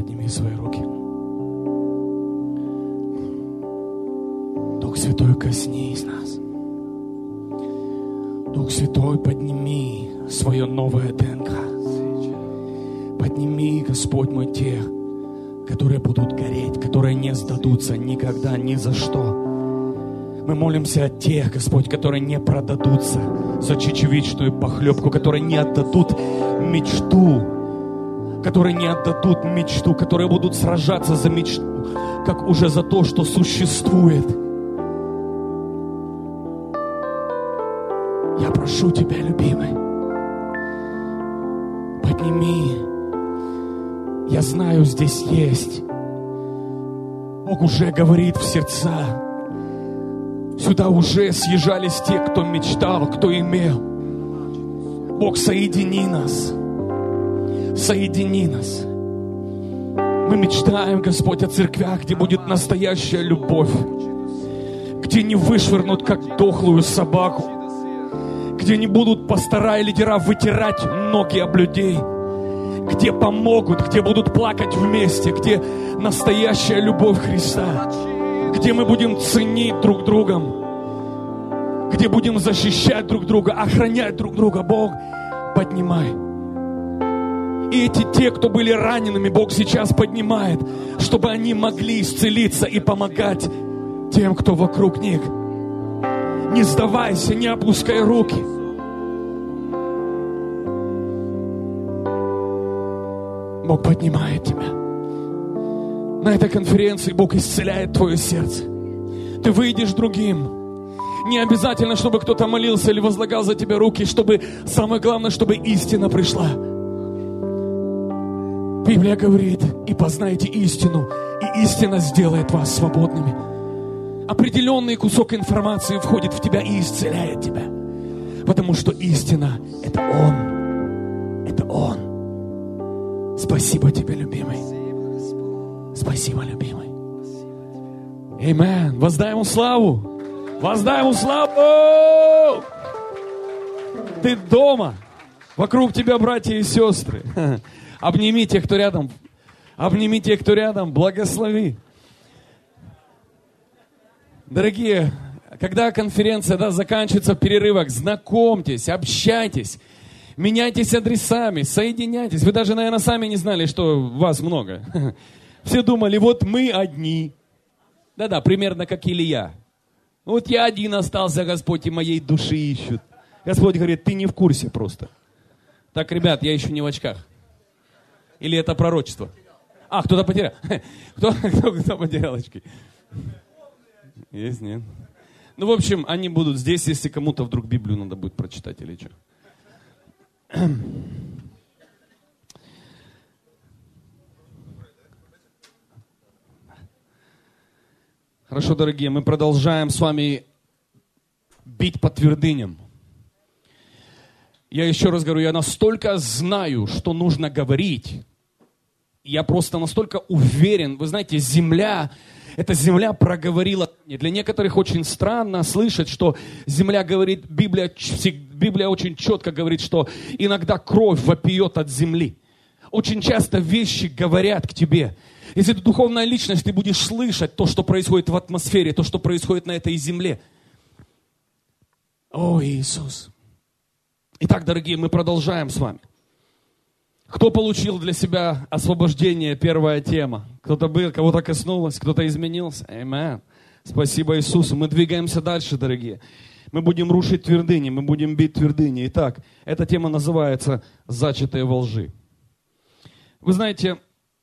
Подними свои руки. Дух Святой, коснись нас. Дух Святой, подними свое новое ДНК. Подними, Господь мой, тех, которые будут гореть, которые не сдадутся никогда, ни за что. Мы молимся о тех, Господь, которые не продадутся за чечевичную похлебку, которые не отдадут мечту, которые будут сражаться за мечту, как уже за то, что существует. Я прошу Тебя, любимый, подними. Я знаю, здесь есть. Бог уже говорит в сердца. Сюда уже съезжались те, кто мечтал, кто имел. Бог, соедини нас. Соедини нас. Мы мечтаем, Господь, о церквях, где будет настоящая любовь, где не вышвырнут, как дохлую собаку, где не будут пастора и лидера вытирать ноги об людей, где помогут, где будут плакать вместе, где настоящая любовь Христа, где мы будем ценить друг друга, где будем защищать друг друга, охранять друг друга. Бог, поднимай. И те, кто были ранеными, Бог сейчас поднимает, чтобы они могли исцелиться и помогать тем, кто вокруг них. Не сдавайся, не опускай руки. Бог поднимает тебя. На этой конференции Бог исцеляет твое сердце. Ты выйдешь другим. Не обязательно, чтобы кто-то молился или возлагал за тебя руки, чтобы, самое главное, чтобы истина пришла. Библия говорит: и познайте истину, и истина сделает вас свободными. Определенный кусок информации входит в тебя и исцеляет тебя. Потому что истина – это Он. Это Он. Спасибо тебе, любимый. Спасибо, любимый. Аминь. Воздай Ему славу. Воздай Ему славу. Ты дома. Вокруг тебя братья и сестры. Обними тех, кто рядом. Обними тех, кто рядом. Благослови. Дорогие, когда конференция заканчивается в перерывах, знакомьтесь, общайтесь, меняйтесь адресами, соединяйтесь. Вы даже, наверное, сами не знали, что вас много. Все думали, вот мы одни. Да-да, примерно как Илья. Вот я один остался, Господь, и моей души ищут. Господь говорит, ты не в курсе просто. Так, ребят, я еще не в очках. Или это пророчество? А, кто-то потерял. Кто потерял очки? Есть, нет? Ну, в общем, они будут здесь, если кому-то вдруг Библию надо будет прочитать или что. Хорошо, дорогие, мы продолжаем с вами бить по твердыням. Я еще раз говорю, я настолько знаю, что нужно говорить. Я просто настолько уверен. Вы знаете, эта земля проговорила. Для некоторых очень странно слышать, что земля говорит, Библия очень четко говорит, что иногда кровь вопиет от земли. Очень часто вещи говорят к тебе. Если ты духовная личность, ты будешь слышать то, что происходит в атмосфере, то, что происходит на этой земле. О, Иисус! Итак, дорогие, мы продолжаем с вами. Кто получил для себя освобождение? Первая тема. Кто-то был, кого-то коснулось, кто-то изменился. Аминь. Спасибо Иисусу. Мы двигаемся дальше, дорогие. Мы будем рушить твердыни, мы будем бить твердыни. Итак, эта тема называется «Зачатые во лжи». Вы знаете,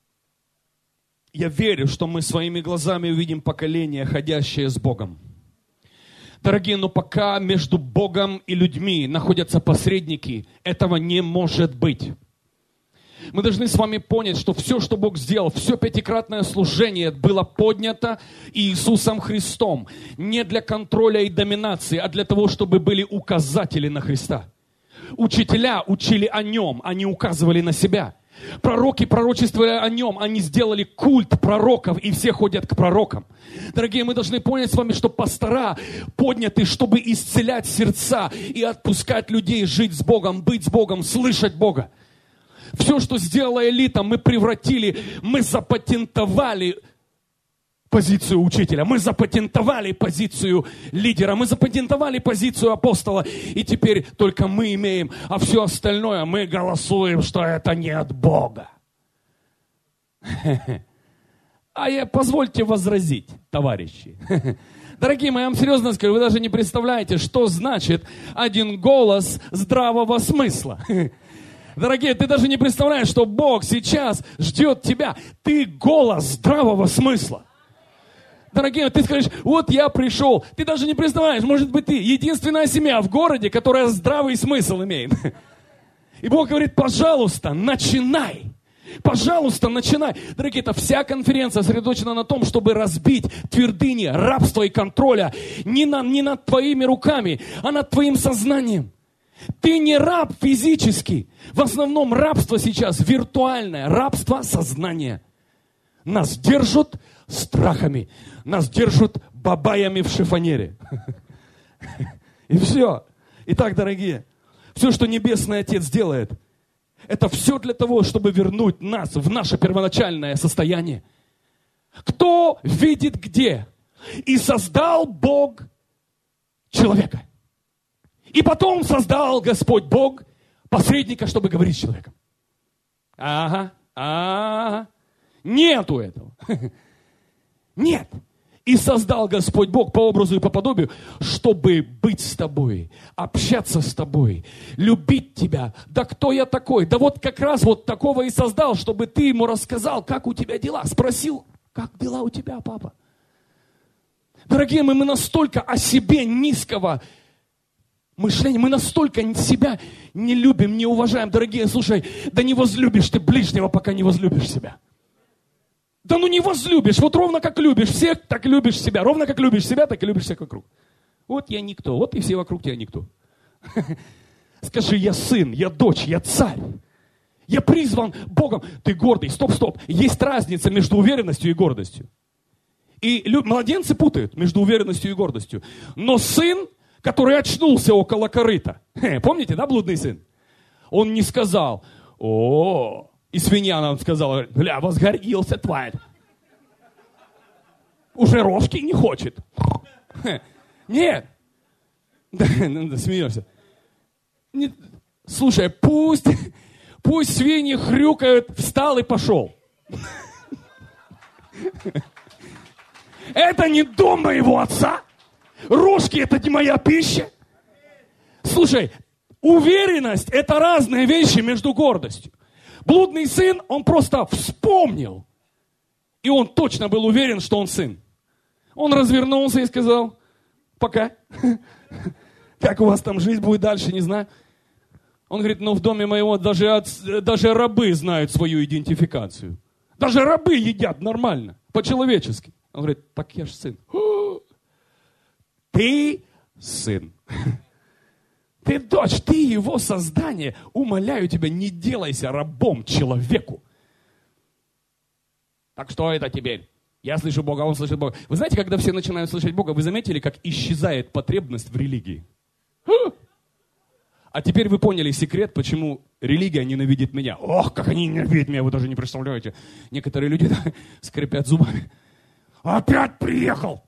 я верю, что мы своими глазами увидим поколение, ходящее с Богом. Дорогие, но пока между Богом и людьми находятся посредники, этого не может быть. Мы должны с вами понять, что все, что Бог сделал, все пятикратное служение было поднято Иисусом Христом. Не для контроля и доминации, а для того, чтобы были указатели на Христа. Учителя учили о Нем, они указывали на себя. Пророки пророчествовали о Нем, они сделали культ пророков, и все ходят к пророкам. Дорогие, мы должны понять с вами, что пастора подняты, чтобы исцелять сердца и отпускать людей жить с Богом, быть с Богом, слышать Бога. Все, что сделала элита, мы запатентовали позицию учителя, мы запатентовали позицию лидера, мы запатентовали позицию апостола, и теперь только мы имеем, а все остальное мы голосуем, что это не от Бога. Позвольте возразить, товарищи. Дорогие мои, я вам серьезно скажу, вы даже не представляете, что значит один голос здравого смысла. Дорогие, ты даже не представляешь, что Бог сейчас ждет тебя. Ты голос здравого смысла. Дорогие, ты скажешь, вот я пришел. Ты даже не представляешь, может быть, ты единственная семья в городе, которая здравый смысл имеет. И Бог говорит, пожалуйста, начинай. Пожалуйста, начинай. Дорогие, это вся конференция сосредоточена на том, чтобы разбить твердыни рабства и контроля не над твоими руками, а над твоим сознанием. Ты не раб физически. В основном рабство сейчас виртуальное, рабство сознания. Нас держат страхами, нас держат бабаями в шифонере. И все. Итак, дорогие, все, что Небесный Отец делает, это все для того, чтобы вернуть нас в наше первоначальное состояние. Кто видит где? И создал Бог человека. И потом создал Господь Бог посредника, чтобы говорить с человеком. Нету этого. Нет. И создал Господь Бог по образу и по подобию, чтобы быть с тобой, общаться с тобой, любить тебя. Да кто я такой? Да вот как раз вот такого и создал, чтобы ты ему рассказал, как у тебя дела. Спросил, как дела у тебя, папа? Дорогие мои, мы настолько о себе низкого мышления, мы настолько себя не любим, не уважаем. Дорогие, слушай, да не возлюбишь ты ближнего, пока не возлюбишь себя. Да ну не возлюбишь, вот ровно как любишь всех, так и любишь себя. Ровно как любишь себя, так и любишь всех вокруг. Вот я никто, вот и все вокруг тебя никто. Скажи, я сын, я дочь, я царь. Я призван Богом. Ты гордый, стоп. Есть разница между уверенностью и гордостью. И младенцы путают между уверенностью и гордостью. Но сын, который очнулся около корыта, помните, да, блудный сын? Он не сказал, и свинья нам сказала, бля, возгордился, тварь. Уже рожки не хочет. Нет. Да, смеешься. Нет. Слушай, пусть свиньи хрюкают, встал и пошел. Это не дом моего отца. Рожки это не моя пища. Слушай, уверенность это разные вещи между гордостью. Блудный сын, он просто вспомнил. И он точно был уверен, что он сын. Он развернулся и сказал, пока. Как у вас там жизнь будет дальше, не знаю. Он говорит, в доме моего даже рабы знают свою идентификацию. Даже рабы едят нормально, по-человечески. Он говорит, так я ж сын. Ты сын. Ты дочь, ты его создание. Умоляю тебя, не делайся рабом человеку. Так что это теперь? Я слышу Бога, он слышит Бога. Вы знаете, когда все начинают слышать Бога, вы заметили, как исчезает потребность в религии? А теперь вы поняли секрет, почему религия ненавидит меня. Ох, как они ненавидят меня, вы даже не представляете. Некоторые люди скрипят зубами. Опять приехал.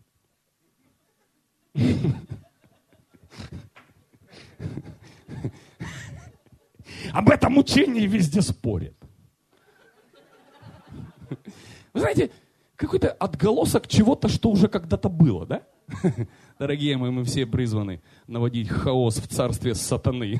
Об этом учении везде спорят. Вы знаете, какой-то отголосок чего-то, что уже когда-то было, да? Дорогие мои, мы все призваны наводить хаос в царстве сатаны.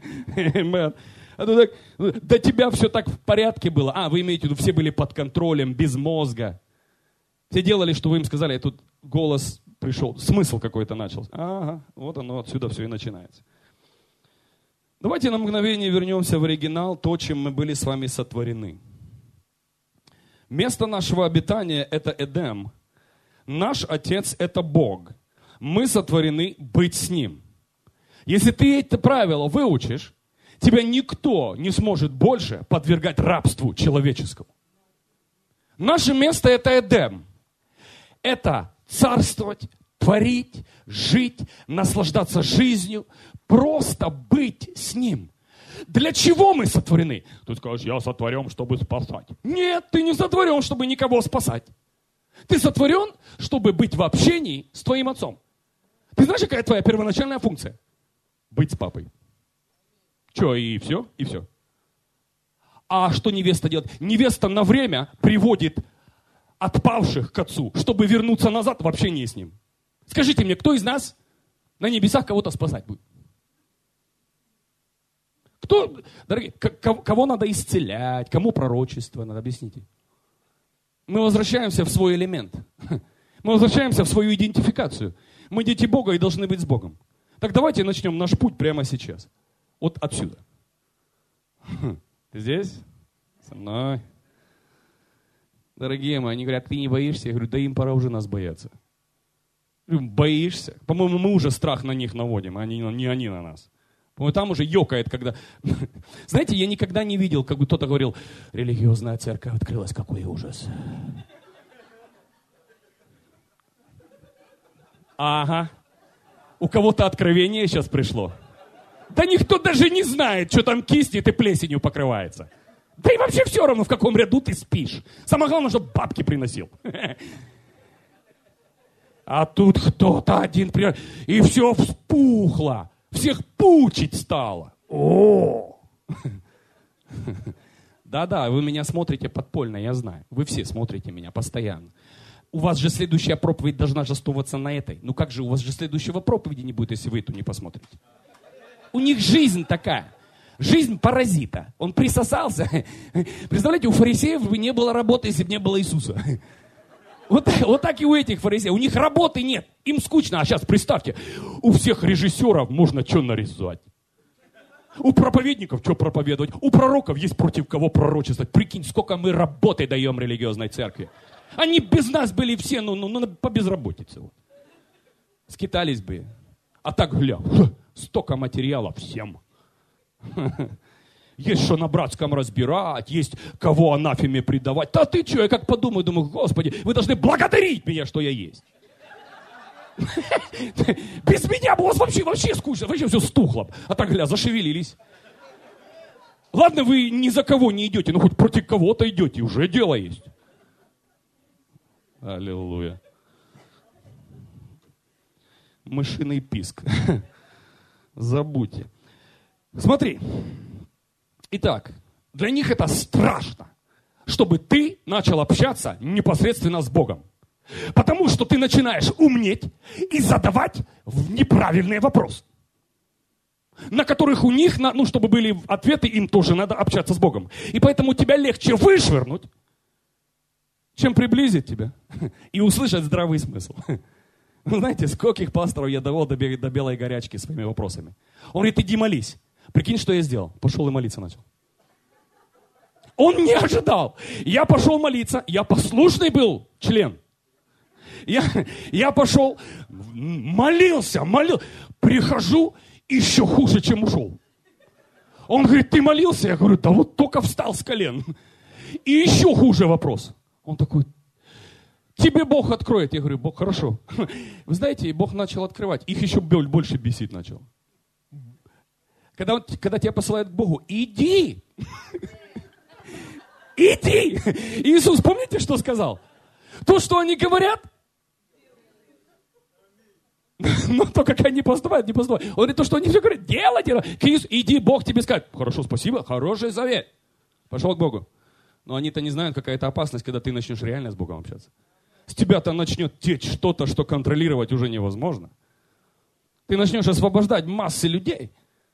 До тебя все так в порядке было. Вы имеете в виду, все были под контролем, без мозга. Все делали, что вы им сказали, и тут голос пришел, смысл какой-то начался. Вот оно, отсюда все и начинается. Давайте на мгновение вернемся в оригинал, то, чем мы были с вами сотворены. Место нашего обитания – это Эдем. Наш Отец – это Бог. Мы сотворены быть с Ним. Если ты это правило выучишь, тебя никто не сможет больше подвергать рабству человеческому. Наше место – это Эдем. Это царствовать, творить, жить, наслаждаться жизнью, просто быть с Ним. Для чего мы сотворены? Ты скажешь, я сотворен, чтобы спасать. Нет, ты не сотворен, чтобы никого спасать. Ты сотворен, чтобы быть в общении с твоим отцом. Ты знаешь, какая твоя первоначальная функция? Быть с папой. Че, и все? И все. А что невеста делает? Невеста на время приводит отпавших к отцу, чтобы вернуться назад в общение с ним. Скажите мне, кто из нас на небесах кого-то спасать будет? Кто, дорогие, кого надо исцелять, кому пророчество надо, объясните. Мы возвращаемся в свой элемент. Мы возвращаемся в свою идентификацию. Мы дети Бога и должны быть с Богом. Так давайте начнем наш путь прямо сейчас. Вот отсюда. Ты здесь? Со мной? Дорогие мои, они говорят, ты не боишься? Я говорю, да им пора уже нас бояться. Боишься? По-моему, мы уже страх на них наводим, а не они на нас. По-моему, там уже ёкает, когда... Знаете, я никогда не видел, как бы кто-то говорил, религиозная церковь открылась, какой ужас. Ага. У кого-то откровение сейчас пришло. Да никто даже не знает, что там киснет и плесенью покрывается. Да и вообще все равно, в каком ряду ты спишь. Самое главное, чтобы бабки приносил. А тут кто-то один приехал, и все вспухло. Всех пучить стало. О! Да-да, вы меня смотрите подпольно, я знаю. Вы все смотрите меня постоянно. У вас же следующая проповедь должна же основываться на этой. Ну как же, у вас же следующего проповеди не будет, если вы эту не посмотрите. У них жизнь такая. Жизнь паразита. Он присосался. Представляете, у фарисеев бы не было работы, если бы не было Иисуса. Вот так и у этих фарисеев. У них работы нет. Им скучно. А сейчас представьте, у всех режиссеров можно что нарисовать. У проповедников что проповедовать. У пророков есть против кого пророчествовать. Прикинь, сколько мы работы даем религиозной церкви. Они без нас были все, по безработице. Скитались бы. А так, гля, столько материала всем. Есть что на братском разбирать, есть кого анафеме предавать. Да ты что, я как подумаю, думаю, Господи, вы должны благодарить меня, что я есть. Без меня бы у вас вообще скучно, вообще все стухло. А так, гля, зашевелились. Ладно, вы ни за кого не идете, но хоть против кого-то идете, уже дело есть. Аллилуйя. Мышиный писк. Забудьте. Смотри. Итак, для них это страшно, чтобы ты начал общаться непосредственно с Богом. Потому что ты начинаешь умнеть и задавать неправильные вопросы, на которых у них, чтобы были ответы, им тоже надо общаться с Богом. И поэтому тебя легче вышвырнуть, чем приблизить тебя и услышать здравый смысл. Вы знаете, скольких пасторов я довел до белой горячки своими вопросами. Он говорит, иди молись. Прикинь, что я сделал. Пошел и молиться начал. Он не ожидал. Я пошел молиться. Я послушный был член. Я пошел, молился. Прихожу, еще хуже, чем ушел. Он говорит, ты молился? Я говорю, да вот только встал с колен. И еще хуже вопрос. Он такой, тебе Бог откроет. Я говорю, Бог, хорошо. Вы знаете, Бог начал открывать. Их еще больше бесить начал. Когда тебя посылают к Богу, иди. Иди. Иисус, помните, что сказал? То, что они говорят, но то, как они поступают, не поступают. Он говорит, то, что они все говорят, делайте. Иди, Бог тебе скажет. Хорошо, спасибо, хороший совет. Пошел к Богу. Но они-то не знают, какая это опасность, когда ты начнешь реально с Богом общаться. С тебя-то начнет течь что-то, что контролировать уже невозможно. Ты начнешь освобождать массы людей.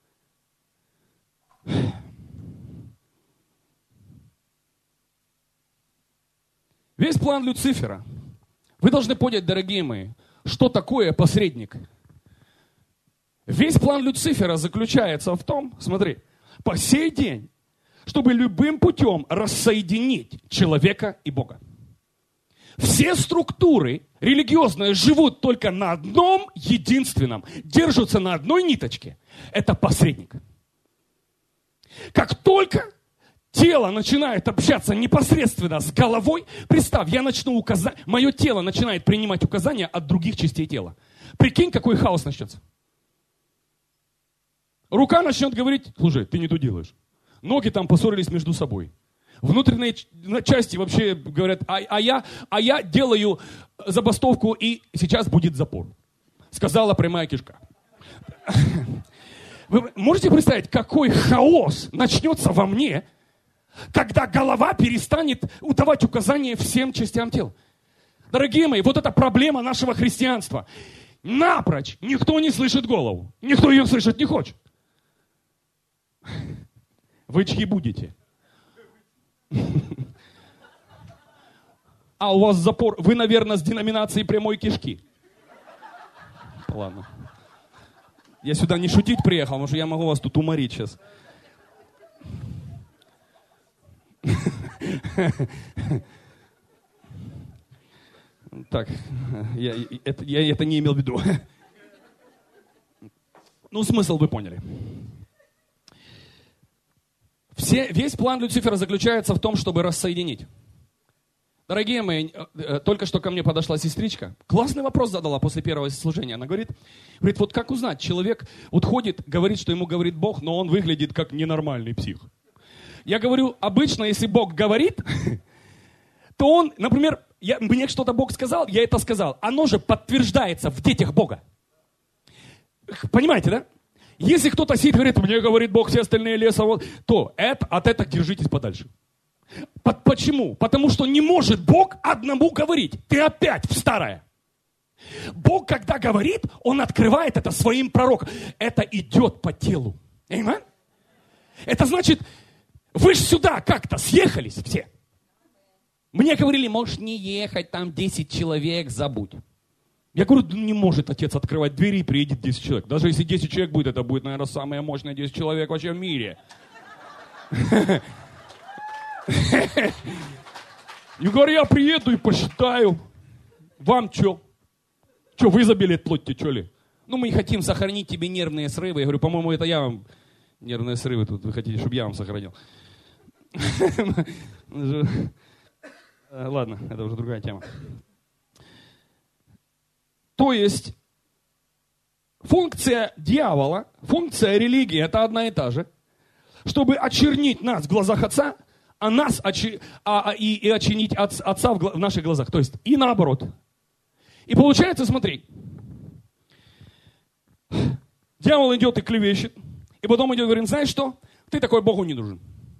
Весь план Люцифера. Вы должны понять, дорогие мои, что такое посредник. Весь план Люцифера заключается в том, смотри, по сей день, чтобы любым путем рассоединить человека и Бога. Все структуры религиозные живут только на одном единственном, держатся на одной ниточке. Это посредник. Как только тело начинает общаться непосредственно с головой, представь, мое тело начинает принимать указания от других частей тела. Прикинь, какой хаос начнется. Рука начнет говорить, слушай, ты не то делаешь. Ноги там поссорились между собой. Внутренние части вообще говорят, а я делаю забастовку, и сейчас будет запор. Сказала прямая кишка. Вы можете представить, какой хаос начнется во мне, когда голова перестанет давать указания всем частям тела? Дорогие мои, вот это проблема нашего христианства. Напрочь никто не слышит голову. Никто ее слышать не хочет. Вы чьи будете? А у вас запор. Вы, наверное, с деноминацией прямой кишки. Ладно. Я сюда не шутить приехал, потому что я могу вас тут уморить сейчас. Так, я это не имел в виду. Ну, смысл вы поняли. Весь план Люцифера заключается в том, чтобы рассоединить. Дорогие мои, только что ко мне подошла сестричка. Классный вопрос задала после первого служения. Она говорит, вот как узнать, человек вот ходит, говорит, что ему говорит Бог, но он выглядит как ненормальный псих. Я говорю, обычно, если Бог говорит, то он, например, мне что-то Бог сказал, я это сказал. Оно же подтверждается в детях Бога. Понимаете, да? Если кто-то сидит и говорит, мне говорит Бог, все остальные лесовод, то от этого держитесь подальше. Почему? Потому что не может Бог одному говорить. Ты опять в старое. Бог, когда говорит, Он открывает это своим пророкам. Это идет по телу. Аминь? Это значит, вы же сюда как-то съехались все. Мне говорили, можешь не ехать, там 10 человек, забудь. Я говорю, не может отец открывать двери и приедет 10 человек. Даже если 10 человек будет, это будет, наверное, самое мощное 10 человек вообще в мире. И говорю, я приеду и посчитаю. Вам что? Что, вы за билет платите, что ли? Ну, мы хотим сохранить тебе нервные срывы. Я говорю, по-моему, это я вам нервные срывы тут. Вы хотите, чтобы я вам сохранил. Ладно, это уже другая тема. То есть, функция дьявола, функция религии, это одна и та же. Чтобы очернить нас в глазах Отца, а нас и очернить Отца в наших глазах. То есть, и наоборот. И получается, смотри, дьявол идет и клевещет, и потом идет и говорит, знаешь что, ты такой Богу не нужен.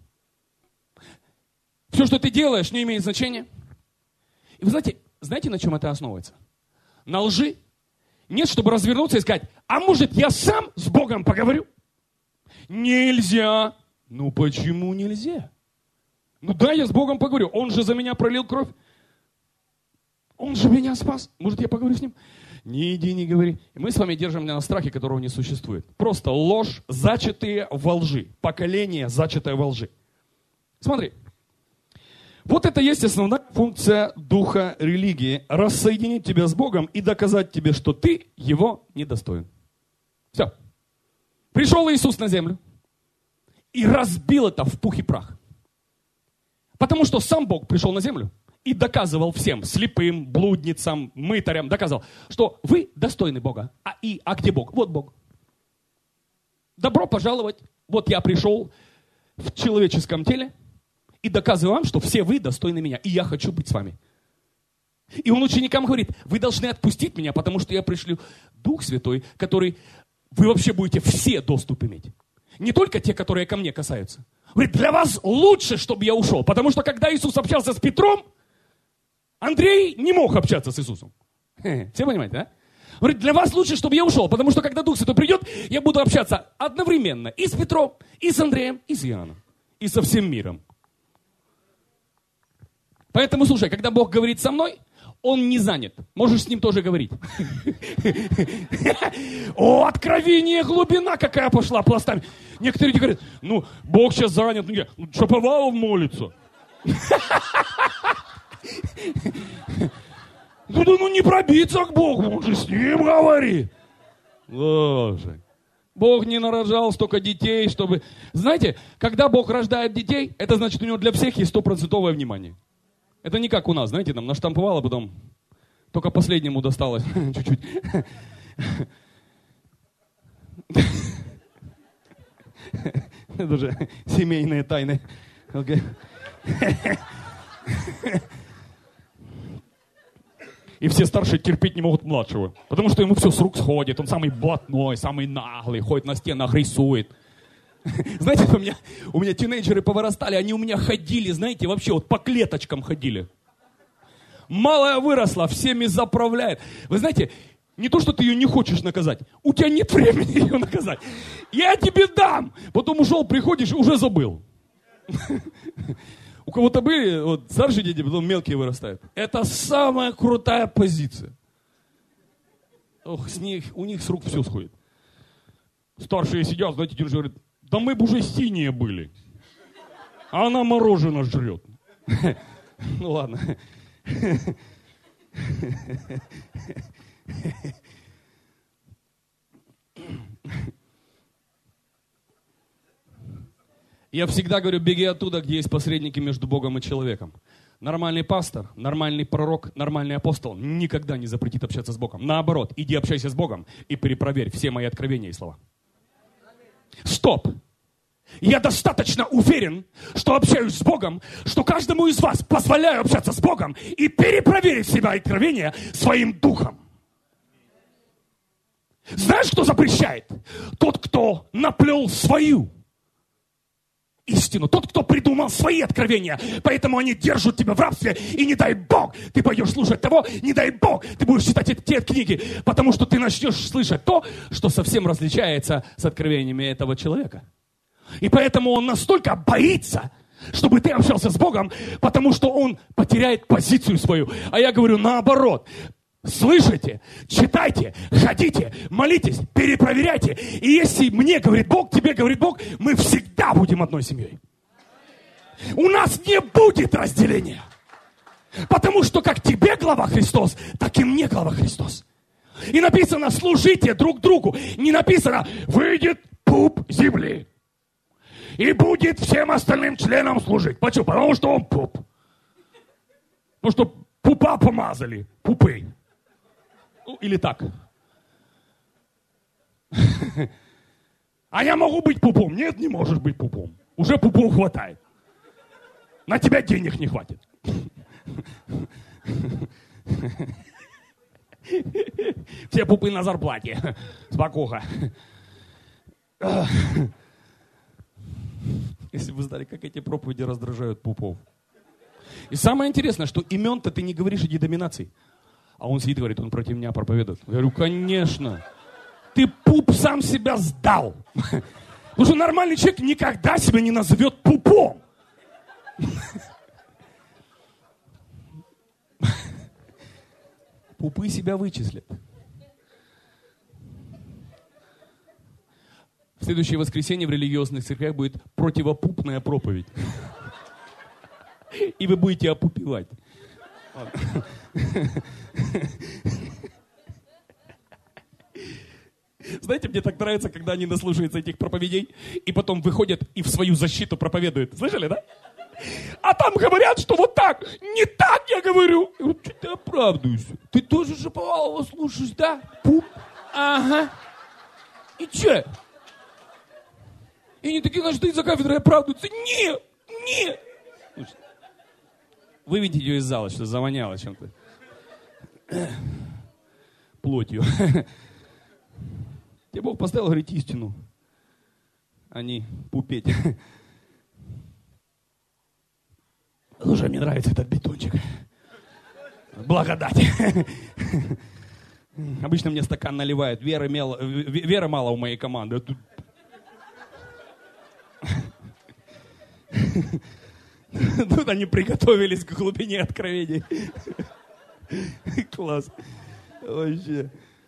Все, что ты делаешь, не имеет значения. И вы знаете, на чем это основывается? На лжи. Нет, чтобы развернуться и сказать, а может я сам с Богом поговорю? Нельзя. Ну почему нельзя? Ну да, я с Богом поговорю. Он же за меня пролил кровь. Он же меня спас. Может, я поговорю с ним? Не иди, не говори. И мы с вами держим на страхе, которого не существует. Просто ложь, зачатые во лжи. Поколение, зачатое во лжи. Смотри. Вот это есть основная функция духа религии. Рассоединить тебя с Богом и доказать тебе, что ты его недостоин. Все. Пришел Иисус на землю и разбил это в пух и прах. Потому что сам Бог пришел на землю и доказывал всем, слепым, блудницам, мытарям, доказывал, что вы достойны Бога. А где Бог? Вот Бог. Добро пожаловать. Вот я пришел в человеческом теле и доказываю вам, что все вы достойны меня, и я хочу быть с вами. И он ученикам говорит, вы должны отпустить меня, потому что я пришлю Дух Святой, который вы вообще будете все доступ иметь. Не только те, которые ко мне касаются. Говорит, для вас лучше, чтобы я ушел, потому что когда Иисус общался с Петром, Андрей не мог общаться с Иисусом. Все понимаете, да? Говорит, для вас лучше, чтобы я ушел, потому что когда Дух Святой придет, я буду общаться одновременно и с Петром, и с Андреем, и с Иоанном, и со всем миром. Поэтому, слушай, когда Бог говорит со мной, Он не занят. Можешь с Ним тоже говорить. О, откровение, глубина какая пошла пластами. Некоторые люди говорят, ну, Бог сейчас занят. Ну, Шаповалов молится. Ну, не пробиться к Богу, Он же с Ним говорит. Боже. Бог не нарожал столько детей, чтобы... Знаете, когда Бог рождает детей, это значит, у Него для всех есть 100% внимание. Это не как у нас, знаете, нам наштамповало, потом только последнему досталось чуть-чуть. Это уже семейные тайны. Okay. И все старшие терпеть не могут младшего. Потому что ему все с рук сходит. Он самый блатной, самый наглый, ходит на стенах, рисует. Знаете, у меня тинейджеры повырастали, они у меня ходили, знаете, вообще вот по клеточкам ходили. Малая выросла, всеми заправляет. Вы знаете, не то, что ты ее не хочешь наказать, у тебя нет времени ее наказать. Я тебе дам. Потом ушел, приходишь, уже забыл. У кого-то были вот, старшие дети, потом мелкие вырастают. Это самая крутая позиция. Ох, у них с рук все сходит. Старшие сидят, знаете, дедушка говорит, да мы бы уже синие были. А она мороженое жрет. Ну ладно. Я всегда говорю, беги оттуда, где есть посредники между Богом и человеком. Нормальный пастор, нормальный пророк, нормальный апостол никогда не запретит общаться с Богом. Наоборот, иди общайся с Богом и перепроверь все мои откровения и слова. Стоп! Я достаточно уверен, что общаюсь с Богом, что каждому из вас позволяю общаться с Богом и перепроверить себя откровения своим духом. Знаешь, что запрещает? Тот, кто наплел свою истину, тот, кто придумал свои откровения, поэтому они держат тебя в рабстве, и не дай Бог, ты пойдешь слушать того, не дай Бог, ты будешь читать те книги, потому что ты начнешь слышать то, что совсем различается с откровениями этого человека. И поэтому он настолько боится, чтобы ты общался с Богом, потому что он потеряет позицию свою. А я говорю наоборот. Слышите, читайте, ходите, молитесь, перепроверяйте. И если мне говорит Бог, тебе говорит Бог, мы всегда будем одной семьей. У нас не будет разделения. Потому что как тебе глава Христос, так и мне глава Христос. И написано, служите друг другу. Не написано, выйдет пуп земли и будет всем остальным членам служить. Почему? Потому что он пуп. Потому что пупа помазали, пупы. Ну, или так. А я могу быть пупом? Нет, не можешь быть пупом. Уже пупов хватает. На тебя денег не хватит. Все пупы на зарплате. Спокойно. Если вы знали, как эти проповеди раздражают пупов. И самое интересное, что имен-то ты не говоришь о деноминации. А он сидит и говорит, он против меня проповедует. Я говорю, конечно. Ты пуп сам себя сдал. Потому что нормальный человек никогда себя не назовет пупом. Пупы себя вычислят. В следующее воскресенье в религиозных церквях будет противопупная проповедь. И вы будете опупевать. Знаете, мне так нравится, когда они наслушаются этих проповедей и потом выходят и в свою защиту проповедуют. Слышали, да? А там говорят, что вот так. Не так, я говорю. Что ты оправдываешься? Ты тоже Шаповалова слушаешь, да? Пуп. Ага. И че? И они такие, значит, ты за кафедрой оправдываются. Нет, нет. Выведите ее из зала, что завоняло чем-то. Плотью. Тебе Бог поставил говорить истину, а не пупеть. Слушай, мне нравится этот бетончик. Благодать. Обычно мне стакан наливают. Веры мало у моей команды. Тут они приготовились к глубине откровений. Класс. Вообще.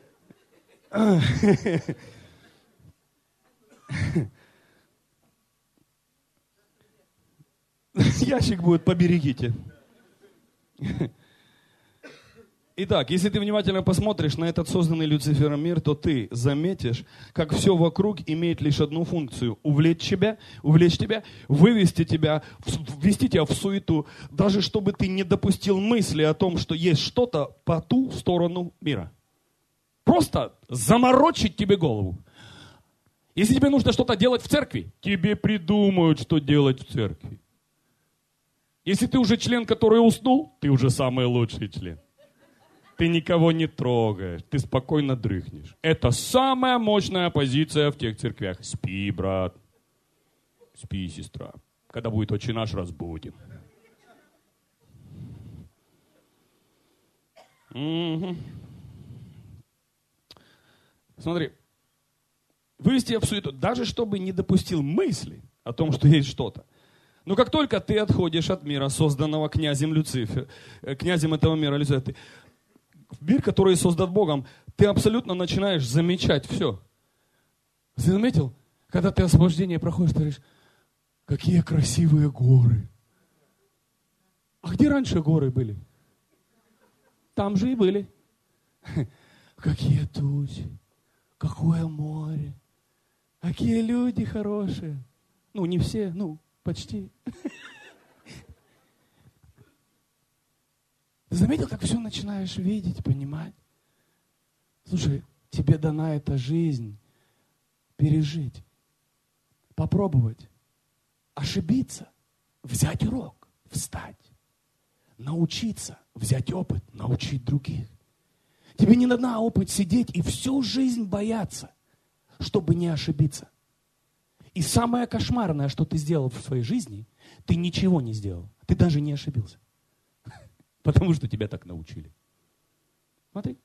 Ящик будет, поберегите. Итак, если ты внимательно посмотришь на этот созданный Люцифером мир, то ты заметишь, как все вокруг имеет лишь одну функцию. Увлечь тебя, вывести тебя, ввести тебя в суету, даже чтобы ты не допустил мысли о том, что есть что-то по ту сторону мира. Просто заморочить тебе голову. Если тебе нужно что-то делать в церкви, тебе придумают, что делать в церкви. Если ты уже член, который уснул, ты уже самый лучший член. Ты никого не трогаешь, ты спокойно дрыхнешь. Это самая мощная позиция в тех церквях. Спи, брат. Спи, сестра. Когда будет «Отче наш», разбудим. Угу. Смотри. Вывести в суету, даже чтобы не допустил мысли о том, что есть что-то. Но как только ты отходишь от мира, созданного князем Люцифер, князем этого мира Люцифер, в мир, который создан Богом, ты абсолютно начинаешь замечать все. Ты заметил? Когда ты освобождение проходишь, ты говоришь, какие красивые горы. А где раньше горы были? Там же и были. Какие тучи, какое море, какие люди хорошие. Ну, не все, ну, почти. Ты заметил, как все начинаешь видеть, понимать? Слушай, тебе дана эта жизнь пережить, попробовать, ошибиться, взять урок, встать, научиться, взять опыт, научить других. Тебе не надо опыт сидеть и всю жизнь бояться, чтобы не ошибиться. И самое кошмарное, что ты сделал в своей жизни, ты ничего не сделал. Ты даже не ошибился. Потому что тебя так научили. Смотри.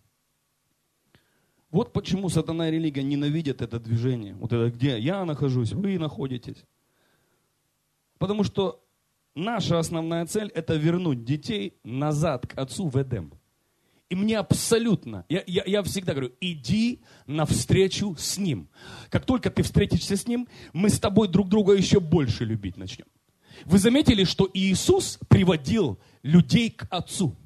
Вот почему сатана и религия ненавидят это движение. Вот это где я нахожусь, вы находитесь. Потому что наша основная цель – это вернуть детей назад к Отцу в Эдем. И мне абсолютно, я всегда говорю, иди навстречу с Ним. Как только ты встретишься с Ним, мы с тобой друг друга еще больше любить начнем. Вы заметили, что Иисус приводил людей к Отцу?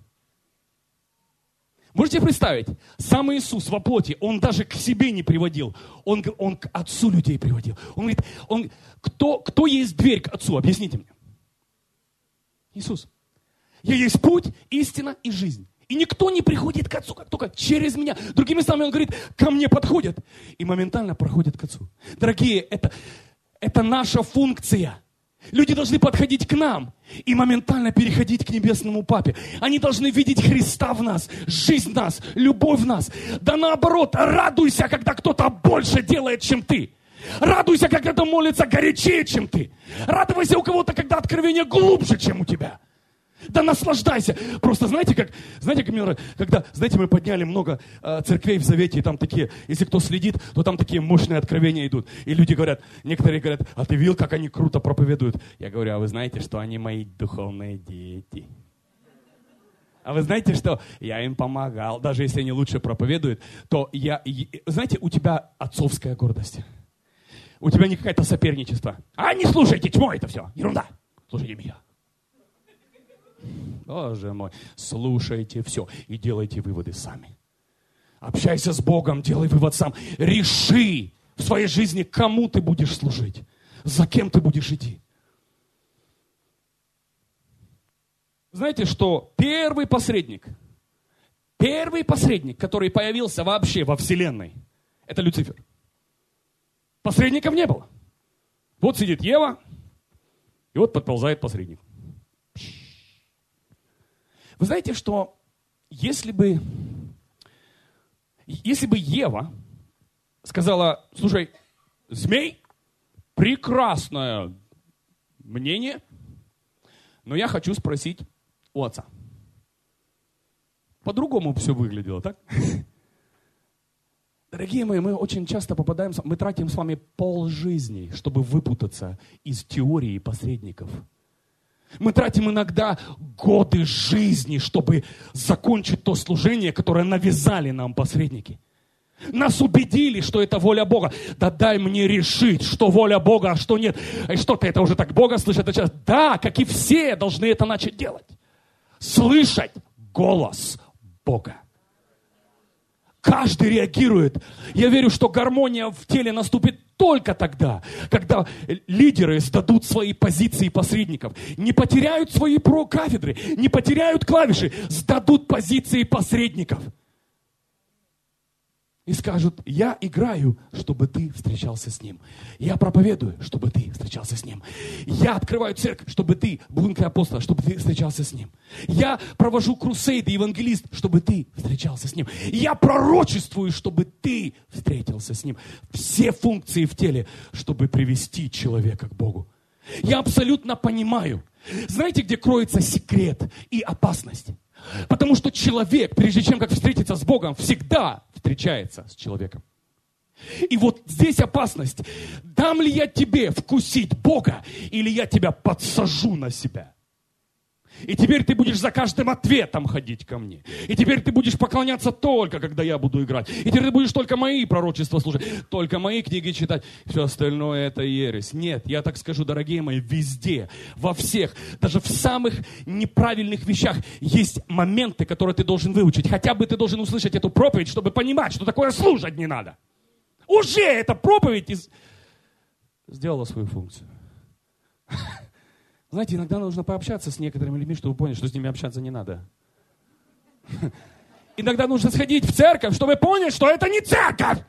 Можете представить, сам Иисус во плоти, Он даже к себе не приводил, Он к Отцу людей приводил. Он говорит, кто есть дверь к Отцу? Объясните мне. Иисус. Я есть путь, истина и жизнь. И никто не приходит к Отцу, как только через меня. Другими словами, Он говорит, ко мне подходят. И моментально проходят к Отцу. Дорогие, это наша функция. Люди должны подходить к нам и моментально переходить к Небесному Папе. Они должны видеть Христа в нас, жизнь в нас, любовь в нас. Да наоборот, радуйся, когда кто-то больше делает, чем ты. Радуйся, когда кто-то молится горячее, чем ты. Радуйся у кого-то, когда откровение глубже, чем у тебя. Да наслаждайся. Просто знаете, как мне нравится, когда, знаете, мы подняли много церквей в Завете, и там такие, если кто следит, то там такие мощные откровения идут. И люди говорят, некоторые говорят, а ты видел, как они круто проповедуют? Я говорю, а вы знаете, что они мои духовные дети? А вы знаете, что я им помогал, даже если они лучше проповедуют, то знаете, у тебя отцовская гордость. У тебя не какое-то соперничество. А не слушайте, тьма это все, ерунда. Слушайте меня. Боже мой, слушайте все и делайте выводы сами. Общайся с Богом, делай вывод сам. Реши в своей жизни, кому ты будешь служить, за кем ты будешь идти. Знаете, что первый посредник, который появился вообще во Вселенной, это Люцифер. Посредников не было. Вот сидит Ева, и вот подползает посредник. Вы знаете, что если бы Ева сказала, слушай, змей, прекрасное мнение, но я хочу спросить у отца. По-другому все выглядело, так? Дорогие мои, мы очень часто мы тратим с вами полжизни, чтобы выпутаться из теории посредников. Мы тратим иногда годы жизни, чтобы закончить то служение, которое навязали нам посредники. Нас убедили, что это воля Бога. Да дай мне решить, что воля Бога, а что нет. И что-то это уже так Бога слышит. Да, как и все должны это начать делать. Слышать голос Бога. Каждый реагирует. Я верю, что гармония в теле наступит только тогда, когда лидеры сдадут свои позиции посредников, не потеряют свои кафедры, не потеряют клавиши, сдадут позиции посредников. И скажут: я играю, чтобы ты встречался с Ним. Я проповедую, чтобы ты встречался с Ним. Я открываю церковь, чтобы ты, бункер апостола, чтобы ты встречался с Ним. Я провожу крусейды, евангелист, чтобы ты встречался с Ним. Я пророчествую, чтобы ты встретился с Ним. Все функции в теле, чтобы привести человека к Богу. Я абсолютно понимаю. Знаете, где кроется секрет и опасность? Потому что человек, прежде чем как встретиться с Богом, всегда встречается с человеком. И вот здесь опасность. Дам ли я тебе вкусить Бога, или я тебя подсажу на себя? И теперь ты будешь за каждым ответом ходить ко мне. И теперь ты будешь поклоняться только, когда я буду играть. И теперь ты будешь только мои пророчества слушать, только мои книги читать. Все остальное это ересь. Нет, я так скажу, дорогие мои, везде, во всех, даже в самых неправильных вещах есть моменты, которые ты должен выучить. Хотя бы ты должен услышать эту проповедь, чтобы понимать, что такое слушать не надо. Уже эта проповедь сделала свою функцию. Знаете, иногда нужно пообщаться с некоторыми людьми, чтобы поняли, что с ними общаться не надо. Иногда нужно сходить в церковь, чтобы понять, что это не церковь.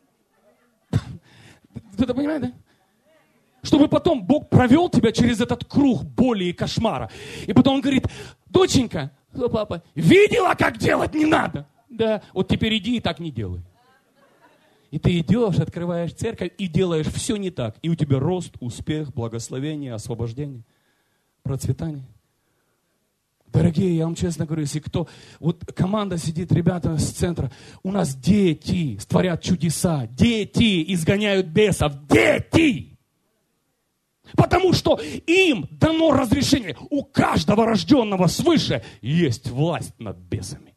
Кто-то понимает, да? Чтобы потом Бог провел тебя через этот круг боли и кошмара. И потом Он говорит: доченька, папа, видела, как делать не надо? Да, вот теперь иди и так не делай. И ты идешь, открываешь церковь и делаешь все не так. И у тебя рост, успех, благословение, освобождение, процветание. Дорогие, я вам честно говорю, если кто... Вот команда сидит, ребята с центра. У нас дети творят чудеса. Дети изгоняют бесов. Дети! Потому что им дано разрешение. У каждого рожденного свыше есть власть над бесами.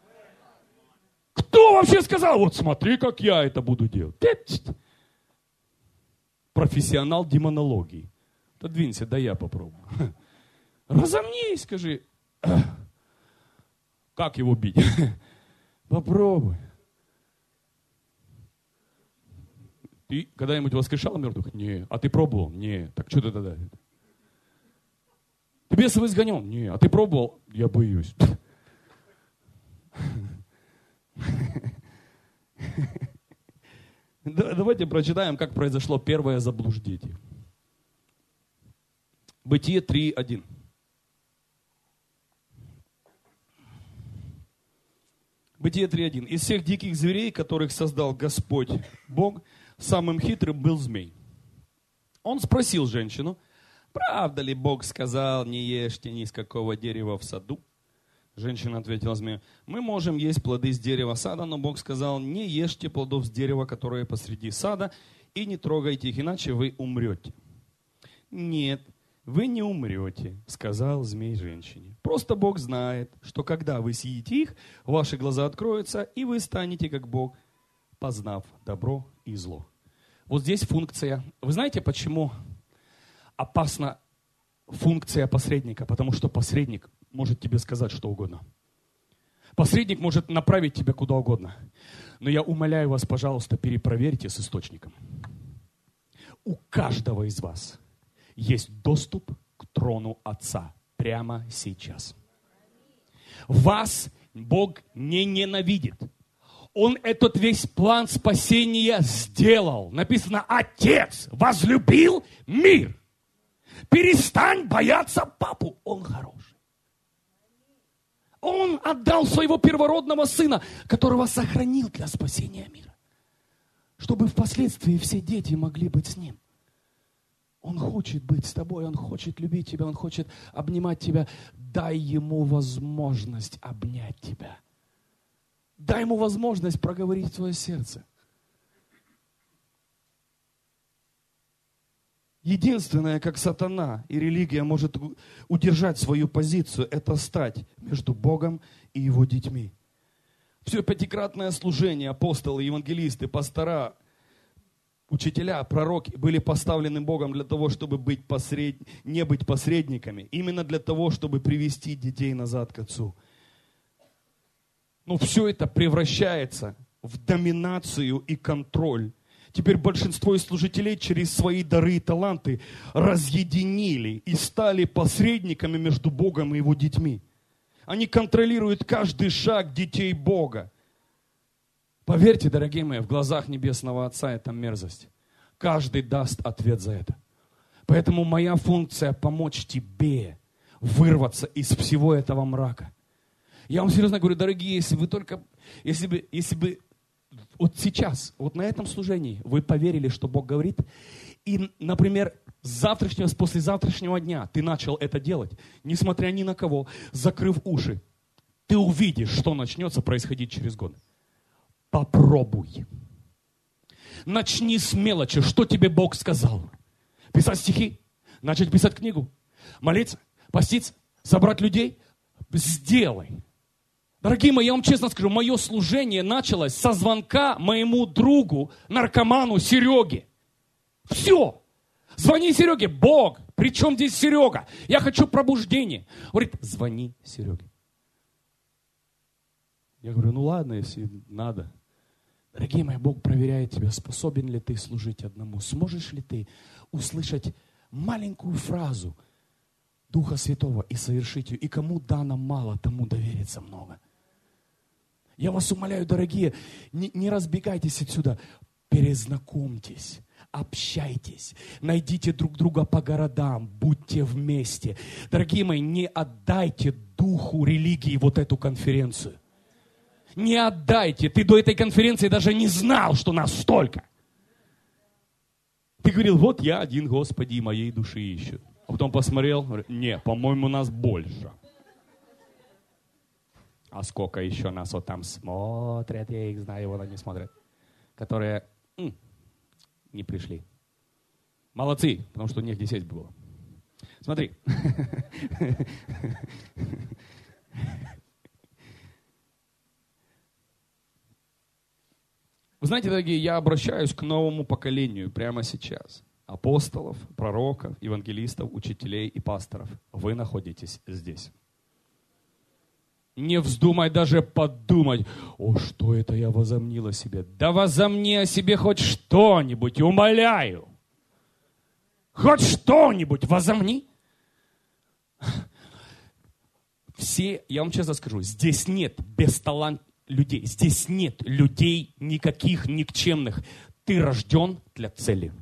Кто вообще сказал: вот смотри, как я это буду делать? Профессионал демонологии. Подвинься, да я попробую. Разомнись, скажи. Как его бить? Попробуй. Ты когда-нибудь воскрешал мертвых? Не. А ты пробовал? Не. Так что ты тогда? Ты бесов изгонял? Не. А ты пробовал? Я боюсь. Давайте прочитаем, как произошло первое заблуждение. Бытие 3:1. Бытие 3:1. Из всех диких зверей, которых создал Господь Бог, самым хитрым был змей. Он спросил женщину: правда ли Бог сказал: не ешьте ни с какого дерева в саду? Женщина ответила змею: мы можем есть плоды с дерева сада, но Бог сказал: не ешьте плодов с дерева, которое посреди сада, и не трогайте их, иначе вы умрете. Нет, вы не умрете, сказал змей женщине. Просто Бог знает, что когда вы съедите их, ваши глаза откроются, и вы станете как Бог, познав добро и зло. Вот здесь функция. Вы знаете, почему опасна функция посредника? Потому что посредник может тебе сказать что угодно. Посредник может направить тебя куда угодно. Но я умоляю вас, пожалуйста, перепроверьте с источником. У каждого из вас есть доступ к трону Отца прямо сейчас. Вас Бог не ненавидит. Он этот весь план спасения сделал. Написано: Отец возлюбил мир. Перестань бояться папу, он хороший. Он отдал своего первородного сына, которого сохранил для спасения мира. Чтобы впоследствии все дети могли быть с ним. Он хочет быть с тобой, он хочет любить тебя, он хочет обнимать тебя. Дай ему возможность обнять тебя. Дай ему возможность проговорить в твое сердце. Единственное, как сатана и религия может удержать свою позицию, это стать между Богом и Его детьми. Все пятикратное служение, апостолы, евангелисты, пастора, учителя, пророки были поставлены Богом для того, чтобы не быть посредниками. Именно для того, чтобы привести детей назад к Отцу. Но все это превращается в доминацию и контроль. Теперь большинство из служителей через свои дары и таланты разъединили и стали посредниками между Богом и Его детьми. Они контролируют каждый шаг детей Бога. Поверьте, дорогие мои, в глазах Небесного Отца это мерзость. Каждый даст ответ за это. Поэтому моя функция помочь тебе вырваться из всего этого мрака. Я вам серьезно говорю, дорогие, если бы вот сейчас, вот на этом служении вы поверили, что Бог говорит, и, например, с послезавтрашнего дня ты начал это делать, несмотря ни на кого, закрыв уши, ты увидишь, что начнется происходить через год. Попробуй. Начни с мелочи, что тебе Бог сказал. Писать стихи, начать писать книгу, молиться, поститься, собрать людей. Сделай. Дорогие мои, я вам честно скажу, мое служение началось со звонка моему другу, наркоману Сереге. Все. Звони Сереге. Бог, при чем здесь Серега? Я хочу пробуждения. Говорит, звони Сереге. Я говорю, ну ладно, если надо. Дорогие мои, Бог проверяет тебя, способен ли ты служить одному. Сможешь ли ты услышать маленькую фразу Духа Святого и совершить ее. И кому дано мало, тому доверится много. Я вас умоляю, дорогие, не разбегайтесь отсюда. Перезнакомьтесь, общайтесь, найдите друг друга по городам, будьте вместе. Дорогие мои, не отдайте духу религии вот эту конференцию. Не отдайте. Ты до этой конференции даже не знал, что нас столько. Ты говорил, вот я один, Господи, моей души ищу. А потом посмотрел, говорит, не, по-моему, нас больше. А сколько еще нас вот там смотрят, я их знаю, вот они смотрят, которые не пришли. Молодцы, потому что у них 10 было. Смотри. Вы знаете, дорогие, я обращаюсь к новому поколению прямо сейчас. Апостолов, пророков, евангелистов, учителей и пасторов. Вы находитесь здесь. Не вздумай даже подумать, о, что это я возомнил о себе. Да возомни о себе хоть что-нибудь, умоляю. Хоть что-нибудь возомни. Все, я вам честно скажу, здесь нет бесталантных людей. Здесь нет людей никаких никчемных. Ты рожден для цели.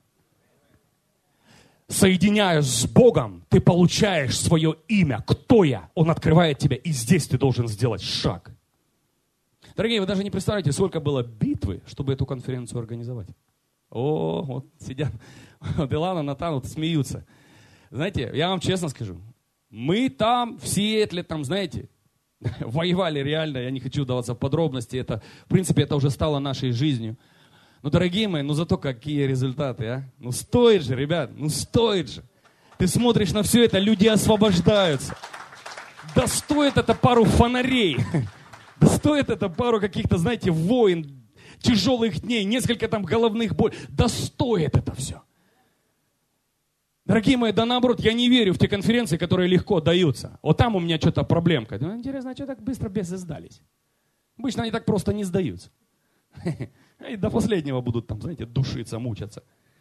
Соединяясь с Богом, ты получаешь свое имя. Кто я? Он открывает тебя, и здесь ты должен сделать шаг. Дорогие, вы даже не представляете, сколько было битвы, чтобы эту конференцию организовать. О, вот сидят, вот Илана, Натан, вот смеются. Знаете, я вам честно скажу, мы там в Сиэтле, там, знаете, воевали реально, я не хочу вдаваться в подробности, это, в принципе, это уже стало нашей жизнью. Ну, дорогие мои, ну зато какие результаты, а? Ну, стоит же, ребят, ну, стоит же. Ты смотришь на все это, люди освобождаются. Да стоит это пару фонарей. Да стоит это пару каких-то, знаете, войн, тяжелых дней, несколько там головных болей. Да стоит это все. Дорогие мои, да наоборот, я не верю в те конференции, которые легко даются. Вот там у меня что-то проблемка. Ну, интересно, а что так быстро бесы сдались? Обычно они так просто не сдаются. И до последнего будут там, знаете, душиться, мучаться.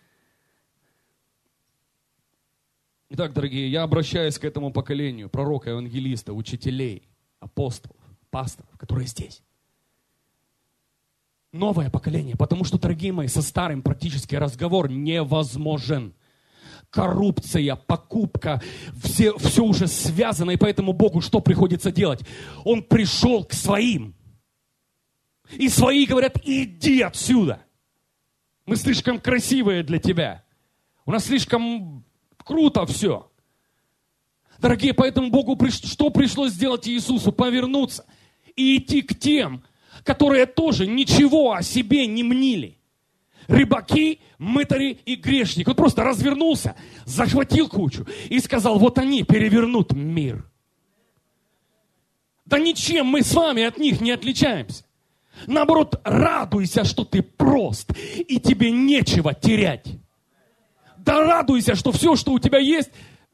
Итак, дорогие, я обращаюсь к этому поколению пророка, евангелиста, учителей, апостолов, пасторов, которые здесь. Новое поколение, потому что, дорогие мои, со старым практически разговор невозможен. Коррупция, покупка, все уже связано, и поэтому Богу что приходится делать? Он пришел к своим. И свои говорят, иди отсюда. Мы слишком красивые для тебя. У нас слишком круто все. Дорогие, поэтому Богу что пришлось сделать Иисусу? Повернуться и идти к тем, которые тоже ничего о себе не мнили. Рыбаки, мытари и грешники. Он просто развернулся, захватил кучу и сказал, вот они перевернут мир. Да ничем мы с вами от них не отличаемся. Наоборот, радуйся, что ты прост, и тебе нечего терять. Да радуйся, что все, что у тебя есть,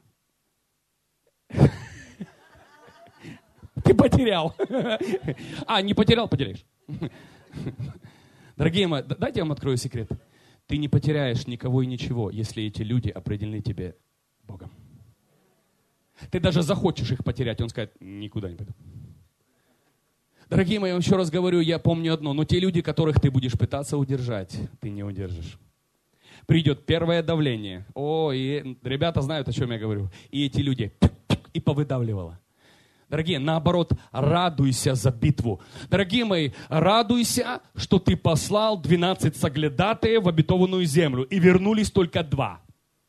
ты потерял. А, не потерял, потеряешь. Дорогие мои, дайте я вам открою секрет. Ты не потеряешь никого и ничего, если эти люди определены тебе Богом. Ты даже захочешь их потерять, он скажет, никуда не пойду. Дорогие мои, я вам еще раз говорю, я помню одно. Но те люди, которых ты будешь пытаться удержать, ты не удержишь. Придет первое давление. И ребята знают, о чем я говорю. И эти люди и повыдавливало. Дорогие, наоборот, радуйся за битву. Дорогие мои, радуйся, что ты послал 12 соглядатаев в обетованную землю. И вернулись только 2.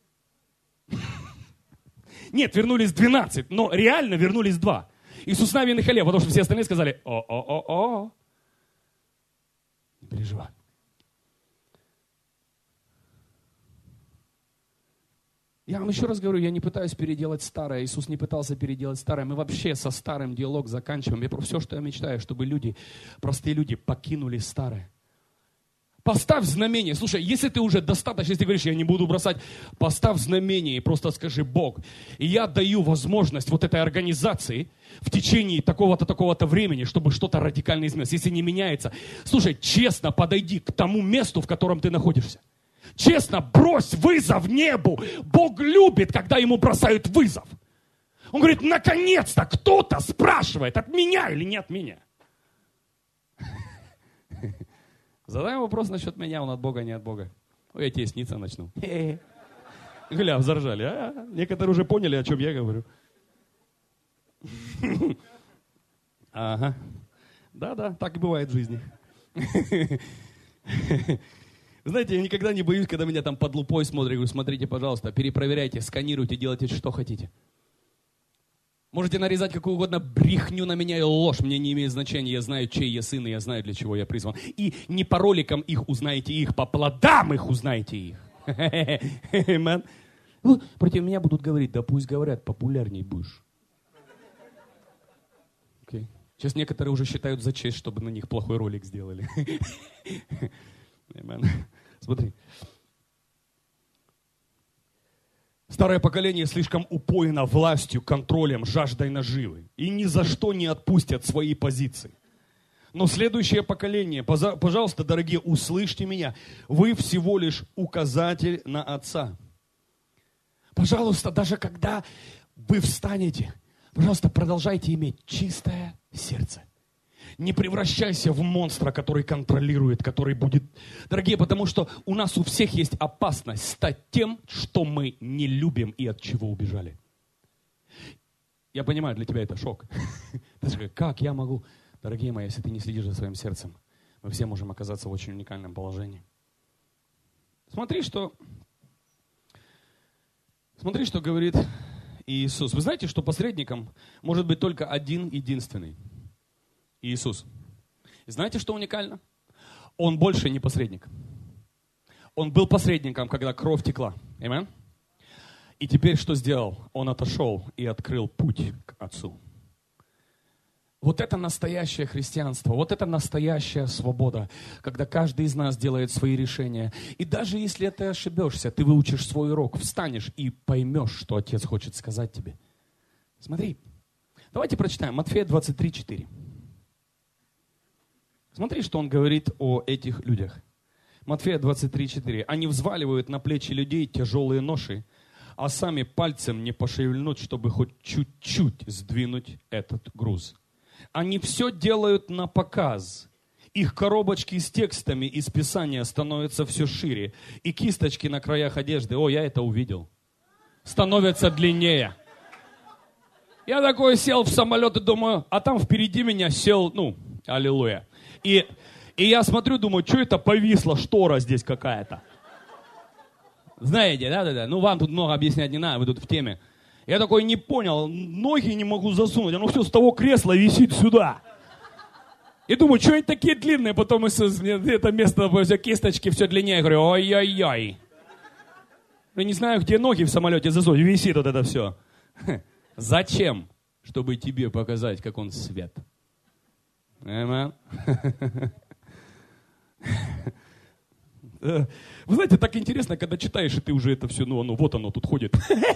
Нет, вернулись 12, но реально вернулись 2. Иисус Навин и Халев, потому что все остальные сказали, не переживай. Я вам еще раз говорю, я не пытаюсь переделать старое. Иисус не пытался переделать старое. Мы вообще со старым диалог заканчиваем. Все, что я мечтаю, чтобы люди, простые люди, покинули старое. Поставь знамение. Слушай, если ты уже достаточно, если ты говоришь, я не буду бросать, поставь знамение и просто скажи, Бог, и я даю возможность вот этой организации в течение такого-то, такого-то времени, чтобы что-то радикально изменилось. Если не меняется, слушай, честно подойди к тому месту, в котором ты находишься. Честно, брось вызов небу. Бог любит, когда ему бросают вызов. Он говорит, наконец-то кто-то спрашивает, от меня или не от меня. Задаем вопрос насчет меня, он от Бога, не от Бога. Ой, я тебе сниться начну. Гля, заржали. Некоторые уже поняли, о чем я говорю. Ага. Да, так и бывает в жизни. Знаете, я никогда не боюсь, когда меня там под лупой смотрят. Я говорю, смотрите, пожалуйста, перепроверяйте, сканируйте, делайте, что хотите. Можете нарезать какую угодно брехню на меня и ложь. Мне не имеет значения. Я знаю, чей я сын, и я знаю, для чего я призван. И не по роликам их узнаете их, по плодам их узнаете их. Против меня будут говорить, да пусть говорят, популярней будешь. Okay. Сейчас некоторые уже считают за честь, чтобы на них плохой ролик сделали. Смотри. Старое поколение слишком упоено властью, контролем, жаждой наживы. И ни за что не отпустят свои позиции. Но следующее поколение, пожалуйста, дорогие, услышьте меня. Вы всего лишь указатель на Отца. Пожалуйста, даже когда вы встанете, пожалуйста, продолжайте иметь чистое сердце. Не превращайся в монстра, который контролирует, который будет... Дорогие, потому что у нас у всех есть опасность стать тем, что мы не любим и от чего убежали. Я понимаю, для тебя это шок. Ты скажешь, как я могу... Дорогие мои, если ты не следишь за своим сердцем, мы все можем оказаться в очень уникальном положении. Смотри, что говорит Иисус. Вы знаете, что посредником может быть только один единственный. Иисус. И знаете, что уникально? Он больше не посредник. Он был посредником, когда кровь текла. Аминь. И теперь что сделал? Он отошел и открыл путь к Отцу. Вот это настоящее христианство, вот это настоящая свобода, когда каждый из нас делает свои решения. И даже если ты ошибешься, ты выучишь свой урок, встанешь и поймешь, что Отец хочет сказать тебе. Смотри, давайте прочитаем Матфея 23:4. Смотри, что он говорит о этих людях. Матфея 23:4. Они взваливают на плечи людей тяжелые ноши, а сами пальцем не пошевельнуть, чтобы хоть чуть-чуть сдвинуть этот груз. Они все делают на показ. Их коробочки с текстами из Писания становятся все шире. И кисточки на краях одежды, я это увидел, становятся длиннее. Я такой сел в самолет и думаю, а там впереди меня сел, аллилуйя. И я смотрю, думаю, что это повисло, штора здесь какая-то. Знаете, да. Вам тут много объяснять не надо, вы тут в теме. Я такой не понял, ноги не могу засунуть, оно все с того кресла висит сюда. И думаю, что они такие длинные, потом это место, все кисточки все длиннее. Я говорю, ой-ой-ой. Я не знаю, где ноги в самолете засунуть, висит вот это все. Зачем? Чтобы тебе показать, как он свет. Аминь. Вы знаете, так интересно, когда читаешь, и ты уже это все, вот оно тут ходит.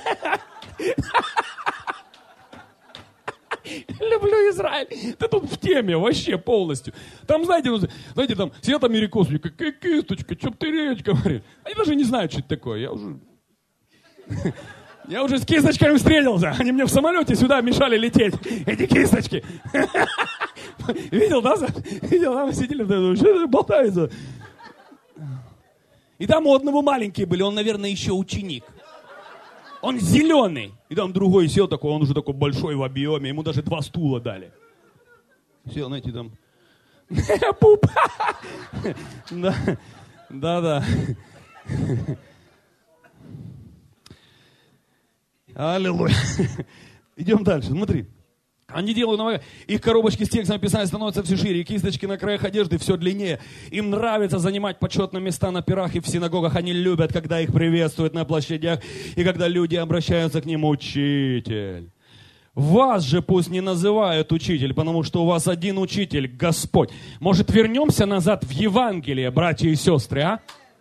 Люблю Израиль. Ты тут в теме вообще полностью. Там, знаете, там сидят америкосы, какая кисточка, что ты речь говоришь. Они даже не знают, что это такое. Я уже с кисточками встретился. Они мне в самолете сюда мешали лететь. Эти кисточки. Видел, да? Видел, да? Мы сидели, что это болтается? И там у одного маленькие были, он, наверное, еще ученик. Он зеленый. И там другой сел такой, он уже такой большой в объеме, ему даже 2 стула дали. Сел, знаете, там... Пуп! Да. Аллилуйя. Идем дальше, смотри. Они делают новые, их коробочки с текстом Писания становятся все шире, и кисточки на краях одежды все длиннее. Им нравится занимать почетные места на пирах и в синагогах. Они любят, когда их приветствуют на площадях, и когда люди обращаются к ним: учитель. Вас же пусть не называют учитель, потому что у вас один учитель, Господь. Может, вернемся назад в Евангелие, братья и сестры, а?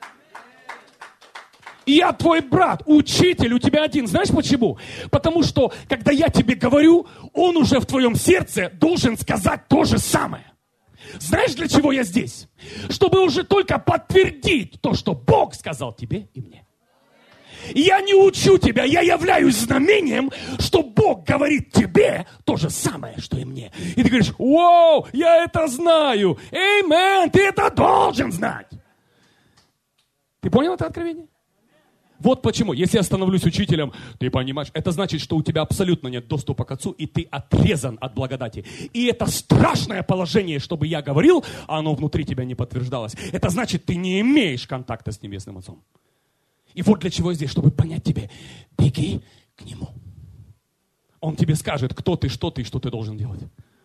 И я твой брат, учитель у тебя один. Знаешь почему? Потому что, когда я тебе говорю, он уже в твоем сердце должен сказать то же самое. Знаешь, для чего я здесь? Чтобы уже только подтвердить то, что Бог сказал тебе и мне. И я не учу тебя, я являюсь знамением, что Бог говорит тебе то же самое, что и мне. И ты говоришь: вау, я это знаю. Эймен, ты это должен знать. Ты понял это откровение? Вот почему, если я становлюсь учителем, ты понимаешь, это значит, что у тебя абсолютно нет доступа к Отцу, и ты отрезан от благодати. И это страшное положение, чтобы я говорил, а оно внутри тебя не подтверждалось. Это значит, ты не имеешь контакта с Небесным Отцом. И вот для чего я здесь, чтобы понять тебе: беги к Нему. Он тебе скажет, кто ты, что ты должен делать.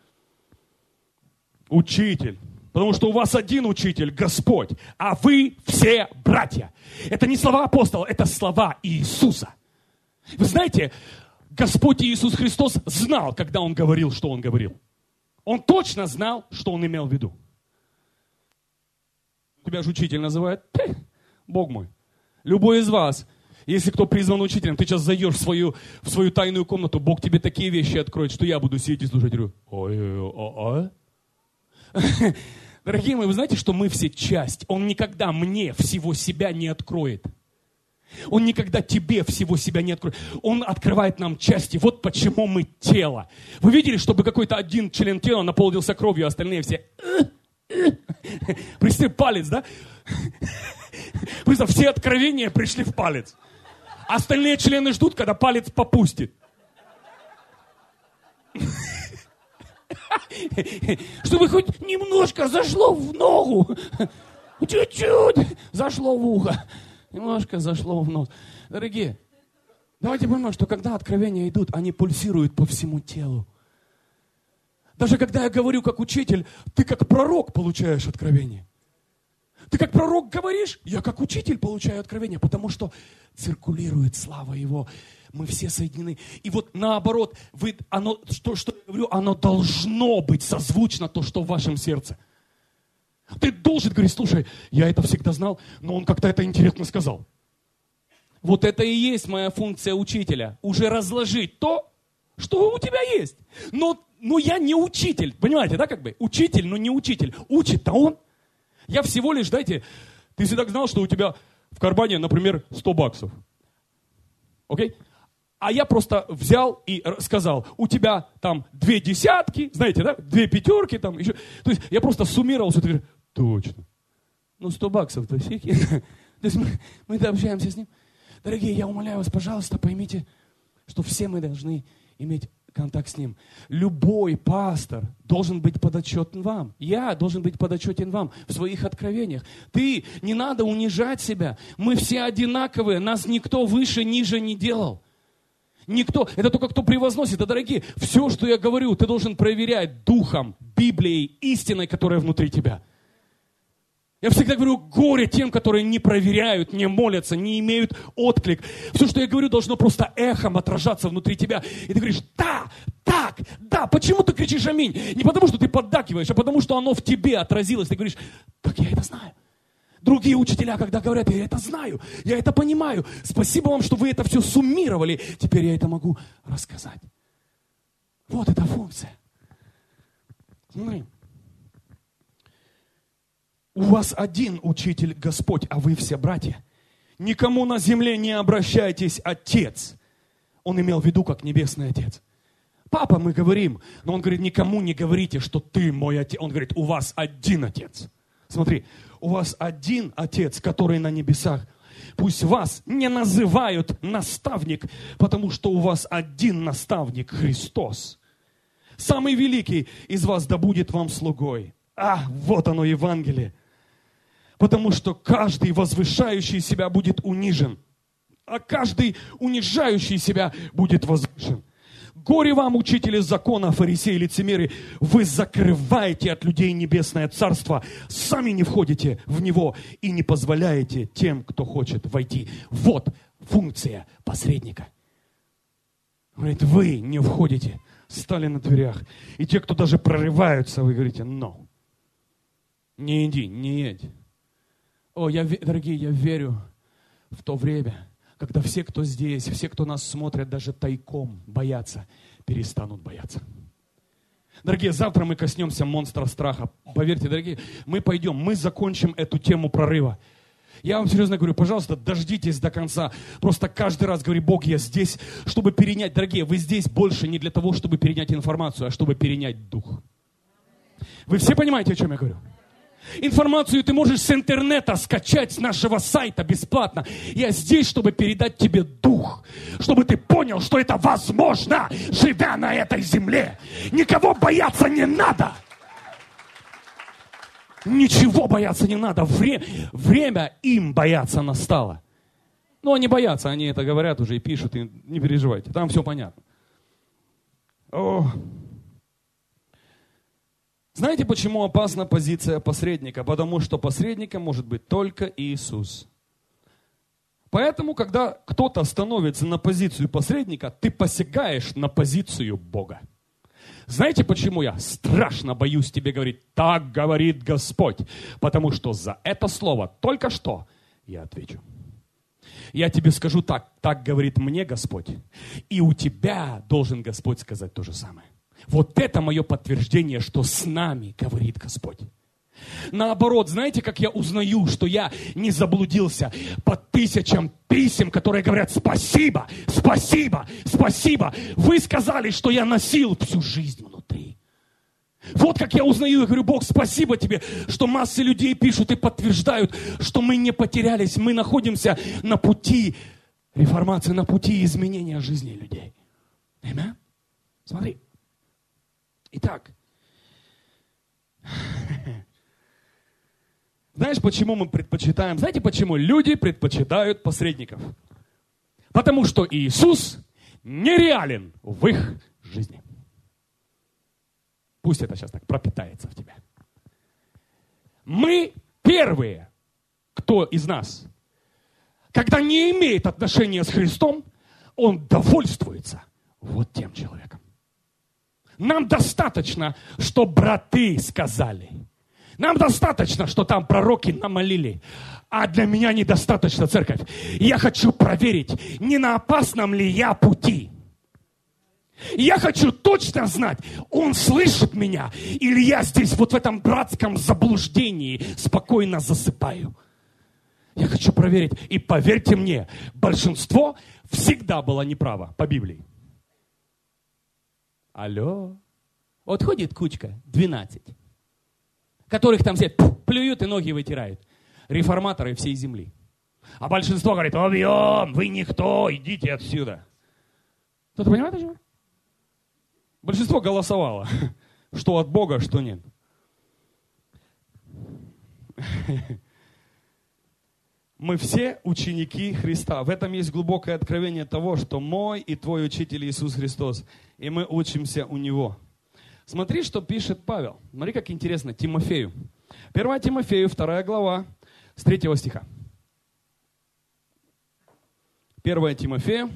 Учитель. Потому что у вас один учитель, Господь, а вы все братья. Это не слова апостола, это слова Иисуса. Вы знаете, Господь Иисус Христос знал, когда Он говорил, что Он говорил. Он точно знал, что Он имел в виду. Тебя же учитель называют? Бог мой. Любой из вас, если кто призван учителем, ты сейчас зайдешь в свою тайную комнату, Бог тебе такие вещи откроет, что я буду сидеть и слушать. Дорогие мои, вы знаете, что мы все часть. Он никогда мне всего себя не откроет. Он никогда тебе всего себя не откроет. Он открывает нам части. Вот почему мы тело. Вы видели, чтобы какой-то один член тела наполнился кровью, а остальные все... Представь, палец, да? Представь, все откровения пришли в палец. Остальные члены ждут, когда палец попустит. Чтобы хоть немножко зашло в ногу. Чуть-чуть зашло в ухо. Немножко зашло в нос. Дорогие, давайте поймем, что когда откровения идут, они пульсируют по всему телу. Даже когда я говорю как учитель, ты как пророк получаешь откровение. Ты как пророк говоришь, я как учитель получаю откровение, потому что циркулирует слава Его. Мы все соединены. И вот наоборот, что я говорю, оно должно быть созвучно то, что в вашем сердце. Ты должен говорить: слушай, я это всегда знал, но он как-то это интересно сказал. Вот это и есть моя функция учителя. Уже разложить то, что у тебя есть. Но я не учитель. Понимаете, да, как бы? Учитель, но не учитель. Учит-то он. Я всего лишь, ты всегда знал, что у тебя в кармане, например, $100. Окей? А я просто взял и сказал: у тебя там 2 десятки, знаете, да? 2 пятерки там еще. То есть я просто суммировал все это, говорю: точно. $100-то всякие. То есть мы общаемся с ним. Дорогие, я умоляю вас, пожалуйста, поймите, что все мы должны иметь контакт с Ним. Любой пастор должен быть подотчетен вам. Я должен быть подотчетен вам в своих откровениях. Ты, не надо унижать себя. Мы все одинаковые. Нас никто выше, ниже не делал. Никто. Это только кто превозносит. А, дорогие, все, что я говорю, ты должен проверять Духом, Библией, истиной, которая внутри тебя. Я всегда говорю: горе тем, которые не проверяют, не молятся, не имеют отклик. Все, что я говорю, должно просто эхом отражаться внутри тебя. И ты говоришь: да, так, да. Почему ты кричишь аминь? Не потому, что ты поддакиваешь, а потому, что оно в тебе отразилось. Ты говоришь: так я это знаю. Другие учителя, когда говорят: я это знаю, я это понимаю. Спасибо вам, что вы это все суммировали. Теперь я это могу рассказать. Вот эта функция. Смотри. У вас один учитель Господь, а вы все братья. Никому на земле не обращайтесь, Отец. Он имел в виду как Небесный Отец. Папа, мы говорим. Но он говорит, никому не говорите, что ты мой отец. Он говорит, у вас один отец. Смотри, у вас один отец, который на небесах. Пусть вас не называют наставник, потому что у вас один наставник, Христос. Самый великий из вас да будет вам слугой. Вот оно Евангелие. Потому что каждый возвышающий себя будет унижен, а каждый унижающий себя будет возвышен. Горе вам, учители закона, фарисеи, лицемеры, вы закрываете от людей небесное царство, сами не входите в него и не позволяете тем, кто хочет войти. Вот функция посредника. Говорит, вы не входите, стали на дверях. И те, кто даже прорываются, вы говорите, no, не иди, не едь. Дорогие, я верю в то время, когда все, кто здесь, все, кто нас смотрят, даже тайком боятся, перестанут бояться. Дорогие, завтра мы коснемся монстра страха. Поверьте, дорогие, мы пойдем, мы закончим эту тему прорыва. Я вам серьезно говорю, пожалуйста, дождитесь до конца. Просто каждый раз говори, Бог, я здесь, чтобы перенять. Дорогие, вы здесь больше не для того, чтобы перенять информацию, а чтобы перенять дух. Вы все понимаете, о чем я говорю? Информацию ты можешь с интернета скачать, с нашего сайта бесплатно. Я здесь, чтобы передать тебе дух. Чтобы ты понял, что это возможно, живя на этой земле. Никого бояться не надо. Ничего бояться не надо. Время им бояться настало. Но они боятся, они это говорят уже и пишут. И не переживайте, там все понятно. Знаете, почему опасна позиция посредника? Потому что посредником может быть только Иисус. Поэтому, когда кто-то становится на позицию посредника, ты посягаешь на позицию Бога. Знаете, почему я страшно боюсь тебе говорить, так говорит Господь? Потому что за это слово только что я отвечу. Я тебе скажу так говорит мне Господь. И у тебя должен Господь сказать то же самое. Вот это мое подтверждение, что с нами говорит Господь. Наоборот, знаете, как я узнаю, что я не заблудился? По тысячам писем, которые говорят спасибо, спасибо, спасибо. Вы сказали, что я носил всю жизнь внутри. Вот как я узнаю, я говорю, Бог, спасибо тебе, что массы людей пишут и подтверждают, что мы не потерялись, мы находимся на пути реформации, на пути изменения жизни людей. Аминь? Смотри. Итак, знаешь, почему мы предпочитаем? Знаете, почему люди предпочитают посредников? Потому что Иисус нереален в их жизни. Пусть это сейчас так пропитается в тебя. Мы первые, кто из нас, когда не имеет отношения с Христом, он довольствуется вот тем человеком. Нам достаточно, что браты сказали. Нам достаточно, что там пророки намолили. А для меня недостаточно, церковь. Я хочу проверить, не на опасном ли я пути. Я хочу точно знать, он слышит меня, или я здесь вот в этом братском заблуждении спокойно засыпаю. Я хочу проверить. И поверьте мне, большинство всегда было неправо по Библии. Алло. Вот ходит кучка, 12, которых там все плюют и ноги вытирают. Реформаторы всей земли. А большинство говорит, объем, вы никто, идите отсюда. Кто-то понимает, о чем? Большинство голосовало, что от Бога, что нет. Мы все ученики Христа. В этом есть глубокое откровение того, что мой и твой учитель Иисус Христос. И мы учимся у Него. Смотри, что пишет Павел. Смотри, как интересно. Тимофею. 1 Тимофею, 2 глава, с 3 стиха. 1 Тимофею,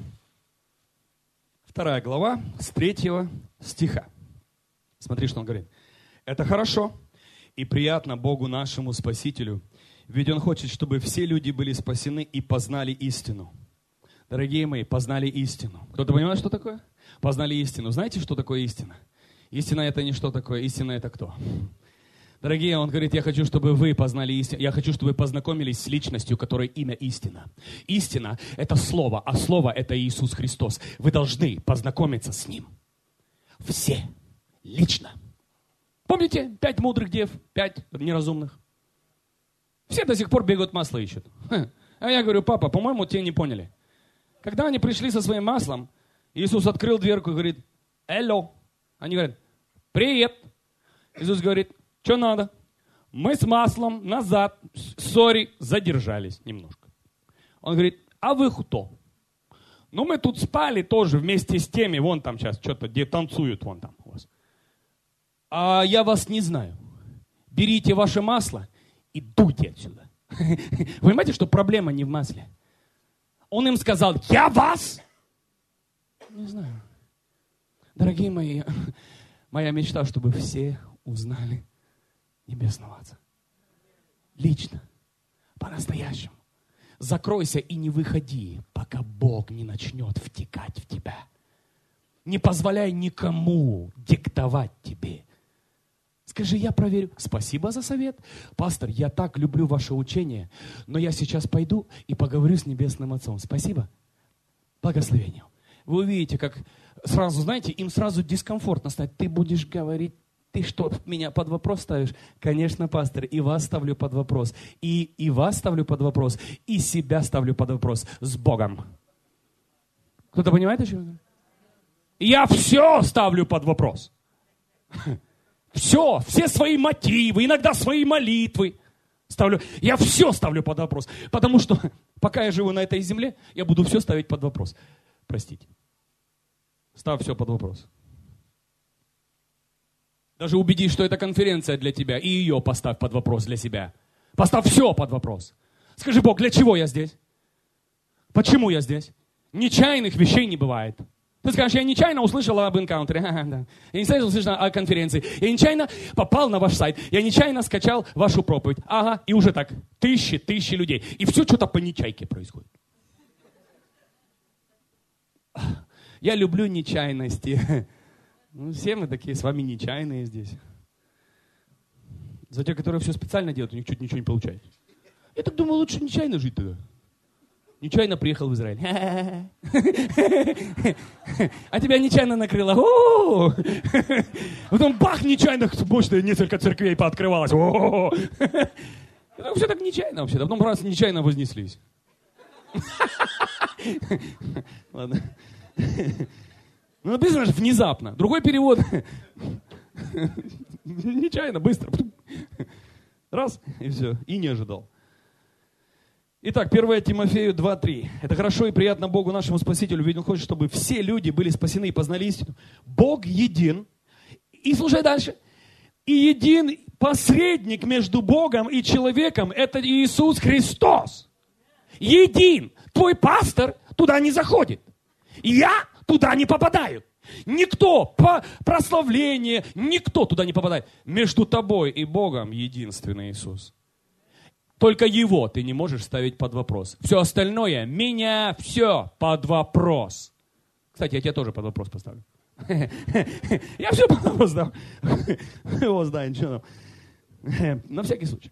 2 глава, с 3 стиха. Смотри, что он говорит. Это хорошо и приятно Богу нашему Спасителю, ведь Он хочет, чтобы все люди были спасены и познали истину. Дорогие мои, познали истину. Кто-то понимает, что такое? Познали истину. Знаете, что такое истина? Истина это не что такое. Истина это кто? Дорогие, он говорит, я хочу, чтобы вы познали истину. Я хочу, чтобы вы познакомились с личностью, которой имя истина. Истина это слово, а слово это Иисус Христос. Вы должны познакомиться с Ним. все. Лично. Помните 5 мудрых дев, 5 неразумных? Все до сих пор бегают масло ищут. А я говорю, папа, по-моему, те не поняли. Когда они пришли со своим маслом, Иисус открыл дверку и говорит, «Элло». Они говорят, «Привет». Иисус говорит, «Что надо?» Мы с маслом назад, сори, задержались немножко. Он говорит, «А вы кто?» Ну, мы тут спали тоже вместе с теми, вон там сейчас что-то, где танцуют вон там у вас. А я вас не знаю. Берите ваше масло и дуйте отсюда. Вы понимаете, что проблема не в масле? Он им сказал, я вас? Не знаю. Дорогие мои, моя мечта, чтобы все узнали Небесного Отца. Лично, по-настоящему. Закройся и не выходи, пока Бог не начнет втекать в тебя. Не позволяй никому диктовать тебе. Скажи, я проверю. Спасибо за совет. Пастор, я так люблю ваше учение, но я сейчас пойду и поговорю с Небесным Отцом. Спасибо. Благословение. Вы увидите, как сразу, знаете, им сразу дискомфортно стать. Ты будешь говорить, ты что, меня под вопрос ставишь? Конечно, пастор, и вас ставлю под вопрос. И вас ставлю под вопрос, и себя ставлю под вопрос с Богом. Кто-то понимает, о чем я говорю? Я все ставлю под вопрос. Все свои мотивы, иногда свои молитвы ставлю. Я все ставлю под вопрос. Потому что пока я живу на этой земле, я буду все ставить под вопрос. Простите. Ставь все под вопрос. Даже убедись, что это конференция для тебя, и ее поставь под вопрос для себя. Поставь все под вопрос. Скажи, Бог, для чего я здесь? Почему я здесь? Нечаянных вещей не бывает. Ты скажешь, я нечаянно услышал об энкаунтере. Я нечаянно услышал о конференции. Я нечаянно попал на ваш сайт. Я нечаянно скачал вашу проповедь. Ага, и уже так. Тысячи людей. И все что-то по нечайке происходит. Я люблю нечаянности. Ну, все мы такие с вами нечаянные здесь. За те, которые все специально делают, у них чуть ничего не получается. Я так думаю, лучше нечаянно жить тогда. Нечаянно приехал в Израиль. А тебя нечаянно накрыло. Потом бах, нечаянно, мощно несколько церквей пооткрывалось. Все так нечаянно вообще-то. Потом раз нечаянно вознеслись. Ладно. Ну, написано же внезапно. Другой перевод. Нечаянно, быстро. Раз, и все. И не ожидал. Итак, 1 Тимофею 2:3. Это хорошо и приятно Богу нашему Спасителю, ведь Он хочет, чтобы все люди были спасены и познали истину. Бог един. И слушай дальше. И един посредник между Богом и человеком – это Иисус Христос. Един. Твой пастор туда не заходит. Я туда не попадаю. Никто, по прославлению, никто туда не попадает. Между тобой и Богом единственный Иисус. Только Его ты не можешь ставить под вопрос. Все остальное, меня все под вопрос. Кстати, я тебя тоже под вопрос поставлю. Я все под вопрос дам. Его знаю, ничего там. На всякий случай.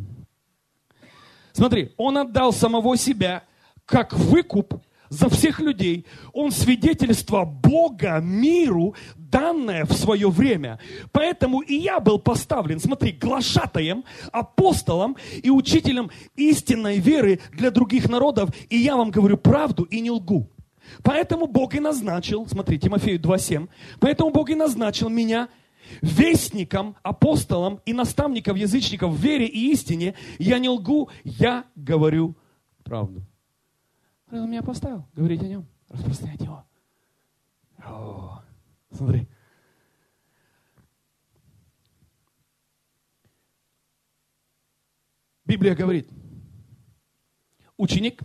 Смотри, Он отдал самого себя как выкуп за всех людей. Он свидетельство Бога миру, данное в свое время. Поэтому и я был поставлен, смотри, глашатаем, апостолом и учителем истинной веры для других народов. И я вам говорю правду и не лгу. Поэтому Бог и назначил, смотри, Тимофею 2:7, поэтому Бог и назначил меня вестником, апостолом и наставником язычников в вере и истине. Я не лгу, я говорю правду. Он меня поставил, говорить о нем, распространять его. О, смотри. Библия говорит, ученик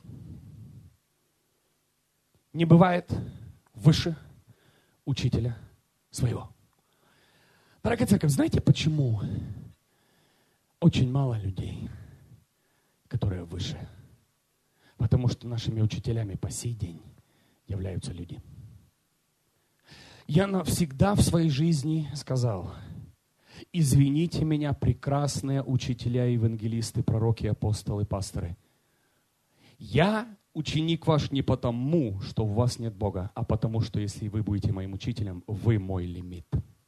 не бывает выше учителя своего. Дорогая церковь, знаете, почему очень мало людей, которые выше? Потому что нашими учителями по сей день являются люди. Я навсегда в своей жизни сказал, извините меня, прекрасные учителя, евангелисты, пророки, апостолы, пасторы. Я ученик ваш не потому, что в вас нет Бога, а потому, что если вы будете моим учителем, вы мой лимит.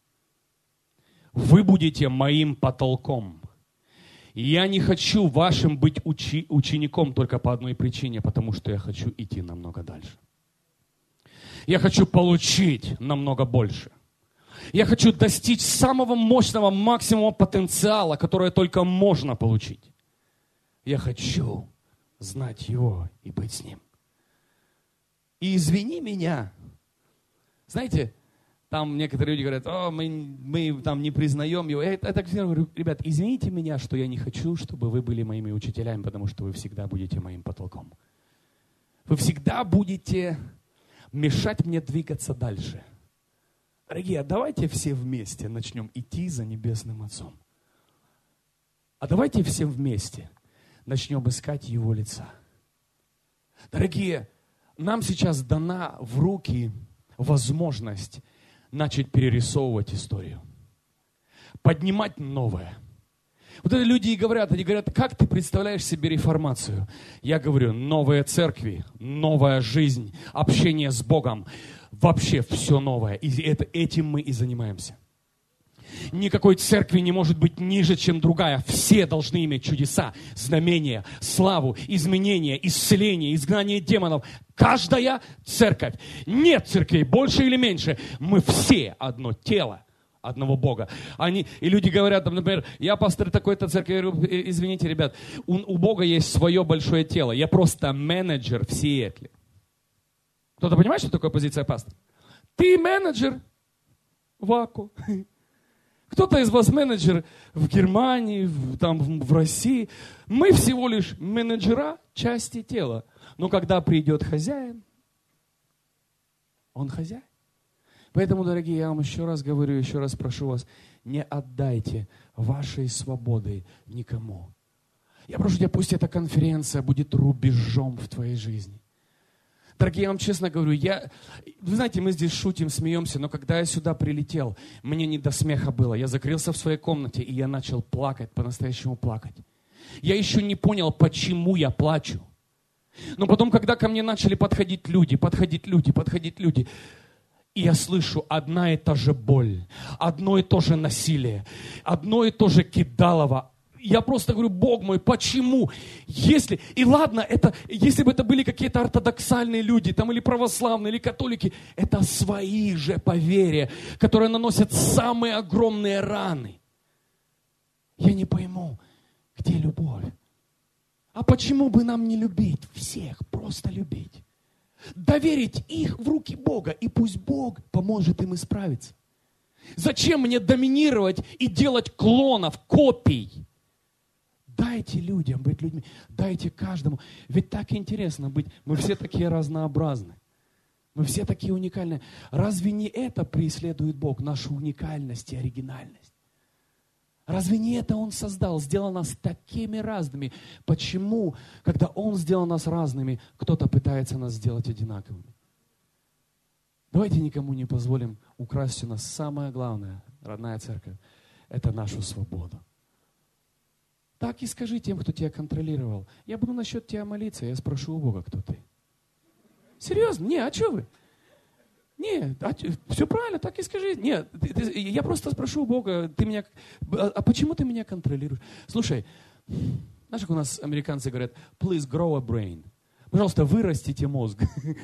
Вы будете моим потолком. И я не хочу вашим быть учеником только по одной причине, потому что я хочу идти намного дальше. Я хочу получить намного больше. Я хочу достичь самого мощного максимума потенциала, которое только можно получить. Я хочу знать Его и быть с Ним. И извини меня. Знаете, там некоторые люди говорят, мы там не признаем Его. Я так всегда говорю, ребят, извините меня, что я не хочу, чтобы вы были моими учителями, потому что вы всегда будете моим потолком. Вы всегда будете мешать мне двигаться дальше. Дорогие, а давайте все вместе начнем идти за Небесным Отцом. А давайте все вместе начнем искать Его лица. Дорогие, нам сейчас дана в руки возможность начать перерисовывать историю. Поднимать новое. Вот это люди и говорят, они говорят, как ты представляешь себе реформацию? Я говорю, новые церкви, новая жизнь, общение с Богом, вообще все новое. И этим мы и занимаемся. Никакой церкви не может быть ниже, чем другая. Все должны иметь чудеса, знамения, славу, изменения, исцеление, изгнание демонов. Каждая церковь. Нет церквей больше или меньше. Мы все одно тело одного Бога. И люди говорят, например, я пастор такой-то церкви. Я говорю, извините, ребят, у Бога есть свое большое тело. Я просто менеджер в Сиэтле. Кто-то понимает, что такое позиция пастора? Ты менеджер в Аку. Кто-то из вас менеджер в Германии, в России. Мы всего лишь менеджера части тела. Но когда придет хозяин, он хозяин. Поэтому, дорогие, я вам еще раз говорю, еще раз прошу вас, не отдайте вашей свободы никому. Я прошу тебя, пусть эта конференция будет рубежом в твоей жизни. Дорогие, я вам честно говорю, вы знаете, мы здесь шутим, смеемся, но когда я сюда прилетел, мне не до смеха было. Я закрылся в своей комнате, и я начал плакать, по-настоящему плакать. Я еще не понял, почему я плачу. Но потом, когда ко мне начали подходить люди, и я слышу одна и та же боль, одно и то же насилие, одно и то же кидалово. Я просто говорю, Бог мой, почему? Если бы это были какие-то ортодоксальные люди, там, или православные, или католики, это свои же поверья, которые наносят самые огромные раны. Я не пойму, где любовь? А почему бы нам не любить всех, просто любить? Доверить их в руки Бога, и пусть Бог поможет им исправиться. Зачем мне доминировать и делать клонов, копий? Дайте людям быть людьми, дайте каждому. Ведь так интересно быть. Мы все такие разнообразны. Мы все такие уникальные. Разве не это преследует Бог, нашу уникальность и оригинальность? Разве не это Он создал, сделал нас такими разными? Почему, когда Он сделал нас разными, кто-то пытается нас сделать одинаковыми? Давайте никому не позволим украсть у нас самое главное, родная церковь, это нашу свободу. Так и скажи тем, кто тебя контролировал. Я буду насчет тебя молиться, я спрошу у Бога, кто ты. Серьезно? Не, а что вы? Нет, все правильно, так и скажи. Нет, я просто спрошу у Бога, а почему ты меня контролируешь? Слушай, знаешь, как у нас американцы говорят, please grow a brain. Пожалуйста, вырастите мозг.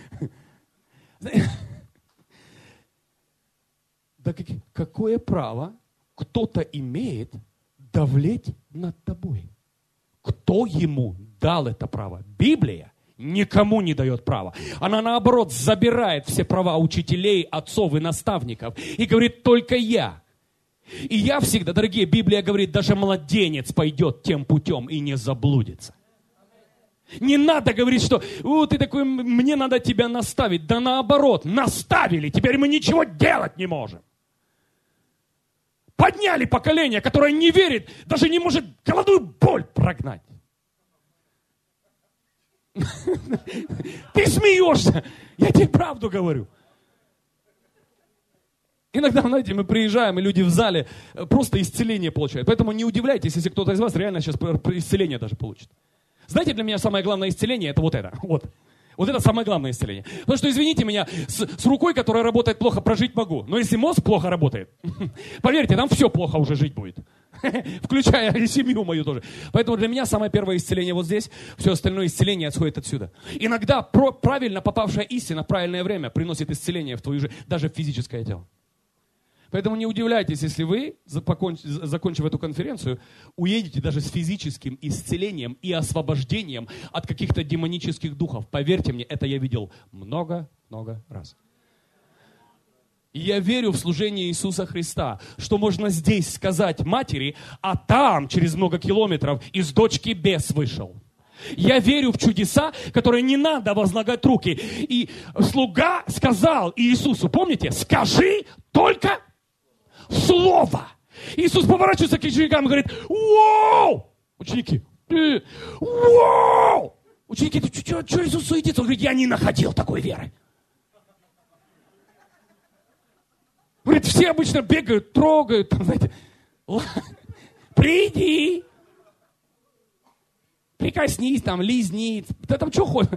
Да какое право кто-то имеет давлеть над тобой? Кто ему дал это право? Библия никому не дает права. Она, наоборот, забирает все права учителей, отцов и наставников и говорит, только я. И я всегда, дорогие, Библия говорит, даже младенец пойдет тем путем и не заблудится. Не надо говорить, что ты такой, мне надо тебя наставить. Да наоборот, наставили, теперь мы ничего делать не можем. Подняли поколение, которое не верит, даже не может головную боль прогнать. Ты смеешься, я тебе правду говорю. Иногда, знаете, мы приезжаем, и люди в зале просто исцеление получают. Поэтому не удивляйтесь, если кто-то из вас реально сейчас исцеление даже получит. Знаете, для меня самое главное исцеление, это вот это. Вот. Вот это самое главное исцеление. Потому что, извините меня, с рукой, которая работает плохо, прожить могу. Но если мозг плохо работает, поверьте, там все плохо уже жить будет. Включая и семью мою тоже. Поэтому для меня самое первое исцеление вот здесь. Все остальное исцеление отходит отсюда. Иногда правильно попавшая истина в правильное время приносит исцеление в твою жизнь, даже в физическое тело. Поэтому не удивляйтесь, если вы, закончив эту конференцию, уедете даже с физическим исцелением и освобождением от каких-то демонических духов. Поверьте мне, это я видел много-много раз. И я верю в служение Иисуса Христа, что можно здесь сказать матери, а там, через много километров, из дочки бес вышел. Я верю в чудеса, которые не надо возлагать руки. И слуга сказал Иисусу, помните, скажи только слово. Иисус поворачивается к ученикам и говорит, вау! Ученики, вау! Ученики, что Иисус суетится? Он говорит, я не находил такой веры. Говорит, все обычно бегают, трогают, там, знаете, приди, прикоснись, там, лизни, ты там что хочешь?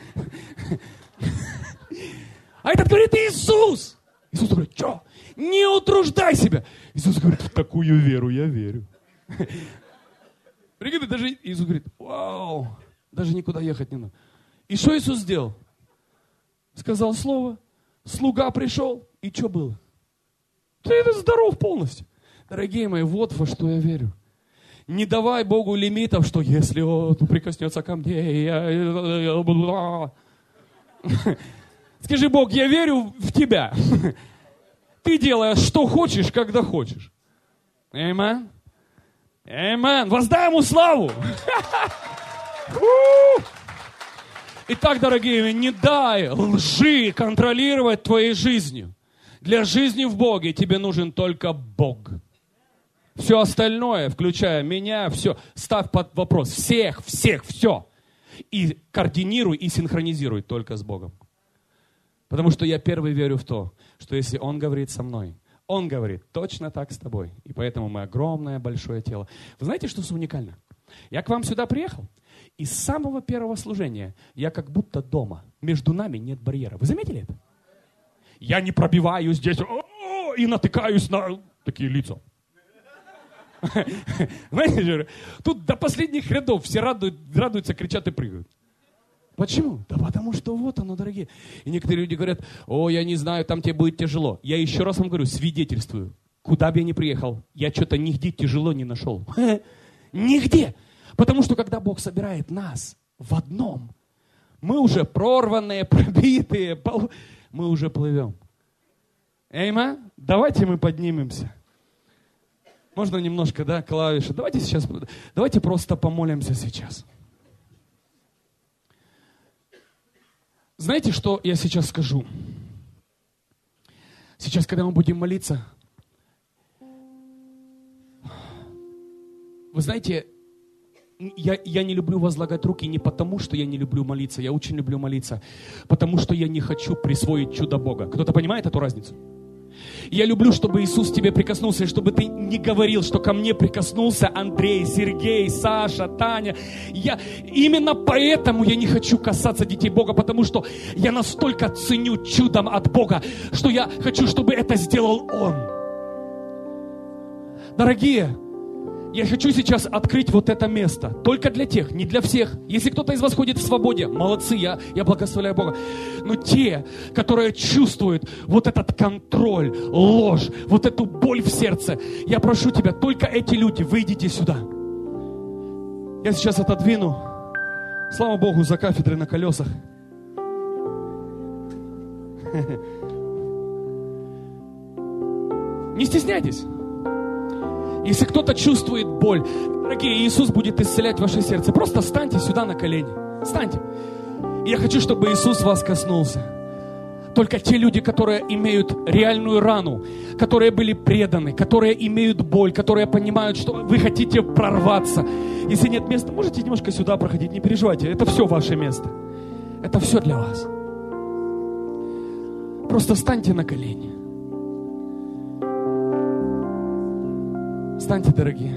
А этот говорит, Иисус! Иисус говорит, что? Не утруждай себя. Иисус говорит, в такую веру я верю. Прикинь, даже Иисус говорит, вау, даже никуда ехать не надо. И что Иисус сделал? Сказал слово, слуга пришел, и что было? Ты здоров полностью. Дорогие мои, вот во что я верю. Не давай Богу лимитов, что если он прикоснется ко мне, Скажи, Бог, я верю в Тебя. Ты делаешь, что хочешь, когда хочешь. Аминь. Аминь. Воздай Ему славу. Итак, дорогие мои, не дай лжи контролировать твоей жизнью. Для жизни в Боге тебе нужен только Бог. Все остальное, включая меня, все, ставь под вопрос. Всех, все. И координируй, и синхронизируй только с Богом. Потому что я первый верю в то, что если Он говорит со мной, Он говорит точно так с тобой. И поэтому мы огромное, большое тело. Вы знаете, что уникально? Я к вам сюда приехал, и с самого первого служения я как будто дома. Между нами нет барьера. Вы заметили это? Я не пробиваю здесь и натыкаюсь на такие лица. Знаете, тут до последних рядов все радуются, кричат и прыгают. Почему? Да потому что вот оно, дорогие. И некоторые люди говорят, я не знаю, там тебе будет тяжело. Я еще раз вам говорю, свидетельствую. Куда бы я ни приехал, я что-то нигде тяжело не нашел. Нигде. Потому что когда Бог собирает нас в одном, мы уже прорванные, пробитые, мы уже плывем. Аминь. Давайте мы поднимемся. Можно немножко, клавиши. Давайте просто помолимся сейчас. Знаете, что я сейчас скажу? Сейчас, когда мы будем молиться, вы знаете, я не люблю возлагать руки не потому, что я не люблю молиться. Я очень люблю молиться. Потому что я не хочу присвоить чудо Бога. Кто-то понимает эту разницу? Я люблю, чтобы Иисус к тебе прикоснулся, и чтобы ты не говорил, что ко мне прикоснулся Андрей, Сергей, Саша, Таня. Именно поэтому я не хочу касаться детей Бога, потому что я настолько ценю чудом от Бога, что я хочу, чтобы это сделал Он. Дорогие, я хочу сейчас открыть вот это место. Только для тех, не для всех. Если кто-то из вас ходит в свободе, молодцы, я благословляю Бога. Но те, которые чувствуют вот этот контроль, ложь, вот эту боль в сердце, я прошу тебя, только эти люди, выйдите сюда. Я сейчас отодвину, слава Богу, за кафедрой на колесах. Не стесняйтесь. Если кто-то чувствует боль, дорогие, Иисус будет исцелять ваше сердце. Просто встаньте сюда на колени. Встаньте. И я хочу, чтобы Иисус вас коснулся. Только те люди, которые имеют реальную рану, которые были преданы, которые имеют боль, которые понимают, что вы хотите прорваться. Если нет места, можете немножко сюда проходить, не переживайте. Это все ваше место. Это все для вас. Просто встаньте на колени. Встаньте, дорогие.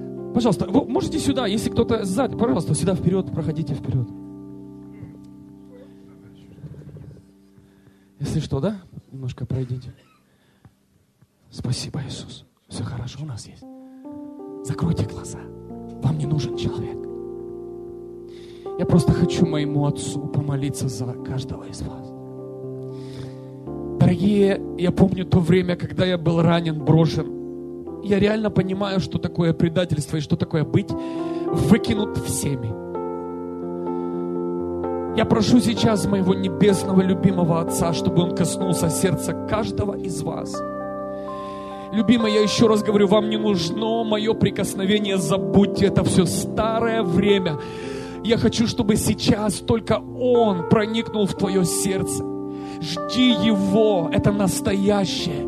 Пожалуйста, вы можете сюда, если кто-то сзади, пожалуйста, сюда вперед, проходите вперед. Если что, да? Немножко пройдите. Спасибо, Иисус. Все хорошо у нас есть. Закройте глаза. Вам не нужен человек. Я просто хочу моему Отцу помолиться за каждого из вас. Дорогие, я помню то время, когда я был ранен, брошен. Я реально понимаю, что такое предательство и что такое быть выкинут всеми. Я прошу сейчас моего небесного любимого Отца, чтобы Он коснулся сердца каждого из вас. Любимый, я еще раз говорю, вам не нужно мое прикосновение, забудьте это все старое время. Я хочу, чтобы сейчас только Он проникнул в твое сердце. Жди Его, это настоящее.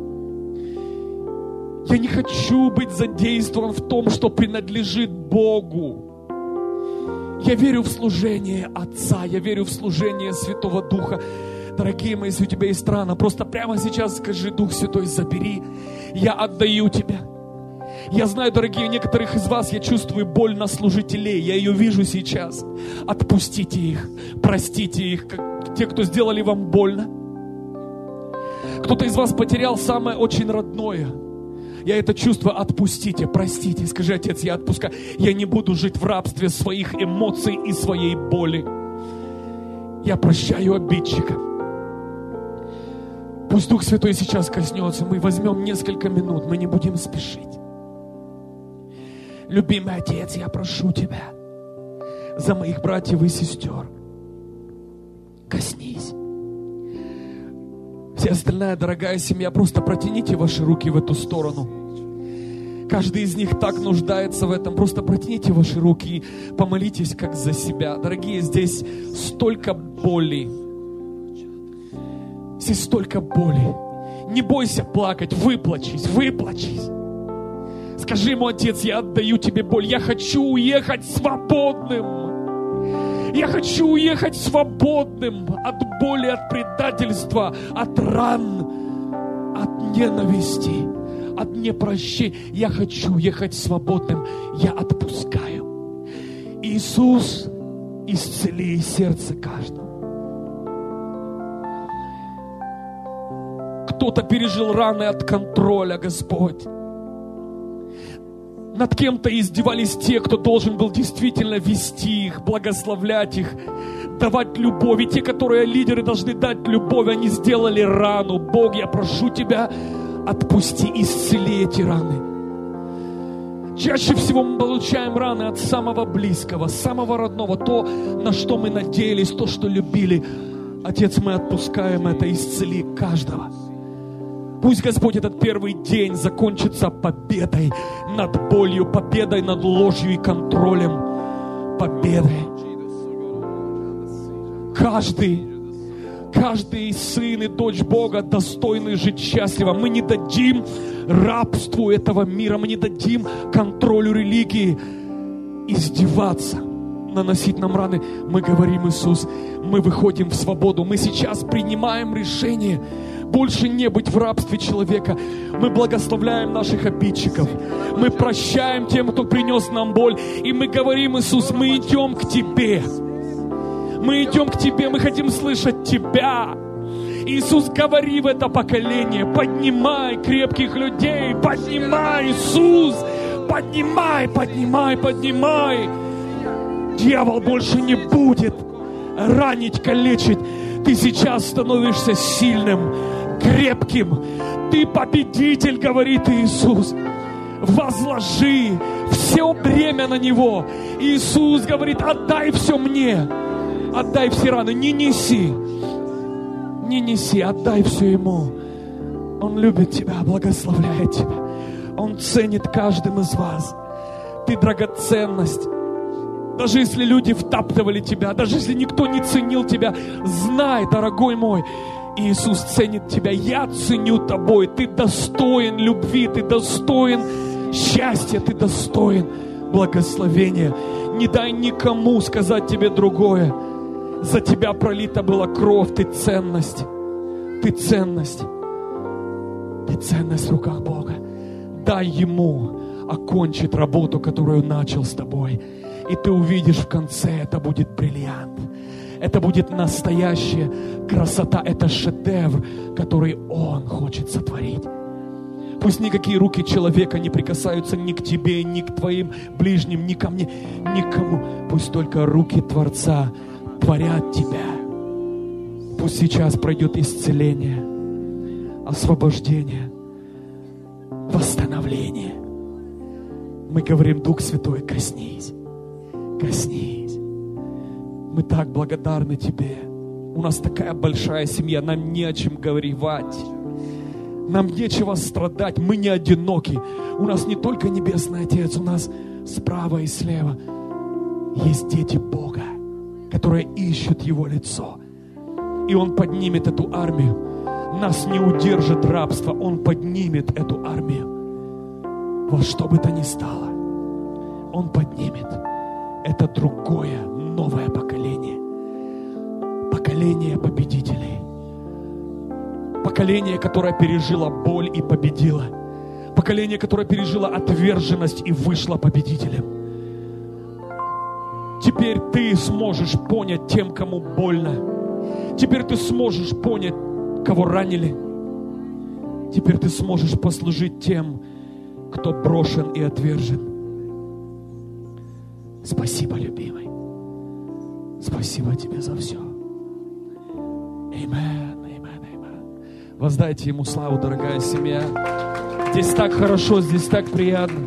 Я не хочу быть задействован в том, что принадлежит Богу. Я верю в служение Отца, я верю в служение Святого Духа. Дорогие мои, если у тебя есть рана, просто прямо сейчас скажи: Дух Святой, забери, я отдаю тебя. Я знаю, дорогие, некоторых из вас я чувствую боль на служителей, я ее вижу сейчас. Отпустите их, простите их, те, кто сделали вам больно. Кто-то из вас потерял самое очень родное. Я это чувствую, отпустите, простите. Скажи: Отец, я отпускаю. Я не буду жить в рабстве своих эмоций и своей боли. Я прощаю обидчика. Пусть Дух Святой сейчас коснется. Мы возьмем несколько минут, мы не будем спешить. Любимый Отец, я прошу Тебя за моих братьев и сестер. Коснись. Вся остальная дорогая семья, просто протяните ваши руки в эту сторону. Каждый из них так нуждается в этом. Просто протяните ваши руки и помолитесь как за себя. Дорогие, здесь столько боли. Здесь столько боли. Не бойся плакать, выплачись, выплачись. Скажи ему: Отец, я отдаю тебе боль. Я хочу уехать свободным. Я хочу уехать свободным от боли, от предательства, от ран, от ненависти, от непрощения. Я хочу уехать свободным. Я отпускаю. Иисус, исцели сердце каждого. Кто-то пережил раны от контроля, Господь. Над кем-то издевались те, кто должен был действительно вести их, благословлять их, давать любовь. И те, которые лидеры должны дать любовь, они сделали рану. Бог, я прошу Тебя, отпусти, исцели эти раны. Чаще всего мы получаем раны от самого близкого, самого родного, то, на что мы надеялись, то, что любили. Отец, мы отпускаем это, исцели каждого. Пусть, Господь, этот первый день закончится победой над болью, победой над ложью и контролем, победой. Каждый сын и дочь Бога достойны жить счастливо. Мы не дадим рабству этого мира, мы не дадим контролю религии издеваться, наносить нам раны. Мы говорим: Иисус, мы выходим в свободу. Мы сейчас принимаем решение больше не быть в рабстве человека. Мы благословляем наших обидчиков. Мы прощаем тем, кто принес нам боль. И мы говорим: Иисус, мы идем к Тебе. Мы идем к Тебе, мы хотим слышать Тебя. Иисус, говори в это поколение. Поднимай крепких людей. Поднимай, Иисус. Поднимай, поднимай, поднимай. Дьявол больше не будет ранить, калечить. Ты сейчас становишься сильным, крепким. Ты победитель, говорит Иисус. Возложи все бремя на Него. Иисус говорит: отдай все мне. Отдай все раны. Не неси, отдай все Ему. Он любит тебя, благословляет тебя. Он ценит каждым из вас. Ты драгоценность. Даже если люди втаптывали тебя, даже если никто не ценил тебя, знай, дорогой мой, Иисус ценит тебя. Я ценю тобой. Ты достоин любви, ты достоин счастья, ты достоин благословения. Не дай никому сказать тебе другое. За тебя пролита была кровь, ты ценность. Ты ценность. Ты ценность в руках Бога. Дай Ему окончить работу, которую начал с тобой. И ты увидишь в конце, это будет бриллиант. Это будет настоящая красота, это шедевр, который Он хочет сотворить. Пусть никакие руки человека не прикасаются ни к тебе, ни к твоим ближним, ни ко мне, никому. Пусть только руки Творца творят тебя. Пусть сейчас пройдет исцеление, освобождение, восстановление. Мы говорим: Дух Святой, коснись, коснись. Мы так благодарны Тебе. У нас такая большая семья, нам не о чем горевать. Нам нечего страдать, мы не одиноки. У нас не только Небесный Отец, у нас справа и слева есть дети Бога, которые ищут Его лицо. И Он поднимет эту армию. Нас не удержит рабство, Он поднимет эту армию. Во что бы то ни стало, Он поднимет. Это другое, новое поколение. Поколение победителей. Поколение, которое пережило боль и победило. Поколение, которое пережило отверженность и вышло победителем. Теперь ты сможешь понять тем, кому больно. Теперь ты сможешь понять, кого ранили. Теперь ты сможешь послужить тем, кто брошен и отвержен. Спасибо, любимый. Спасибо тебе за все. Аминь. Воздайте Ему славу, дорогая семья. Здесь так хорошо, здесь так приятно.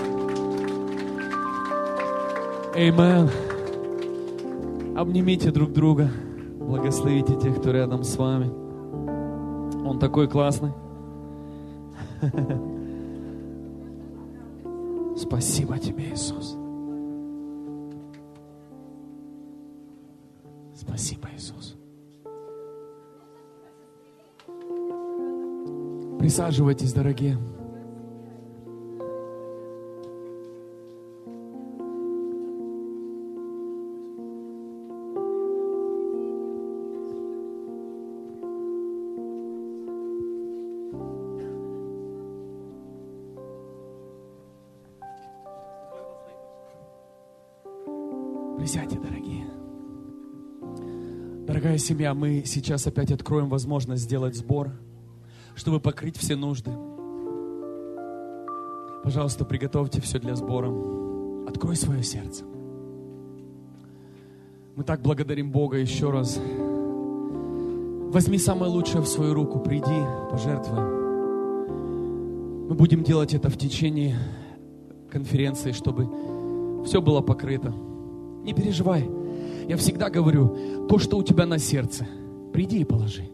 Аминь. Обнимите друг друга. Благословите тех, кто рядом с вами. Он такой классный. Спасибо Тебе, Иисус. Спасибо, Иисус. Присаживайтесь, дорогие. Присядьте, дорогие. Дорогая семья, мы сейчас опять откроем возможность сделать сбор, чтобы покрыть все нужды. Пожалуйста, приготовьте все для сбора. Открой свое сердце. Мы так благодарим Бога еще раз. Возьми самое лучшее в свою руку, приди, пожертвуй. Мы будем делать это в течение конференции, чтобы все было покрыто. Не переживай. Я всегда говорю, то, что у тебя на сердце, приди и положи.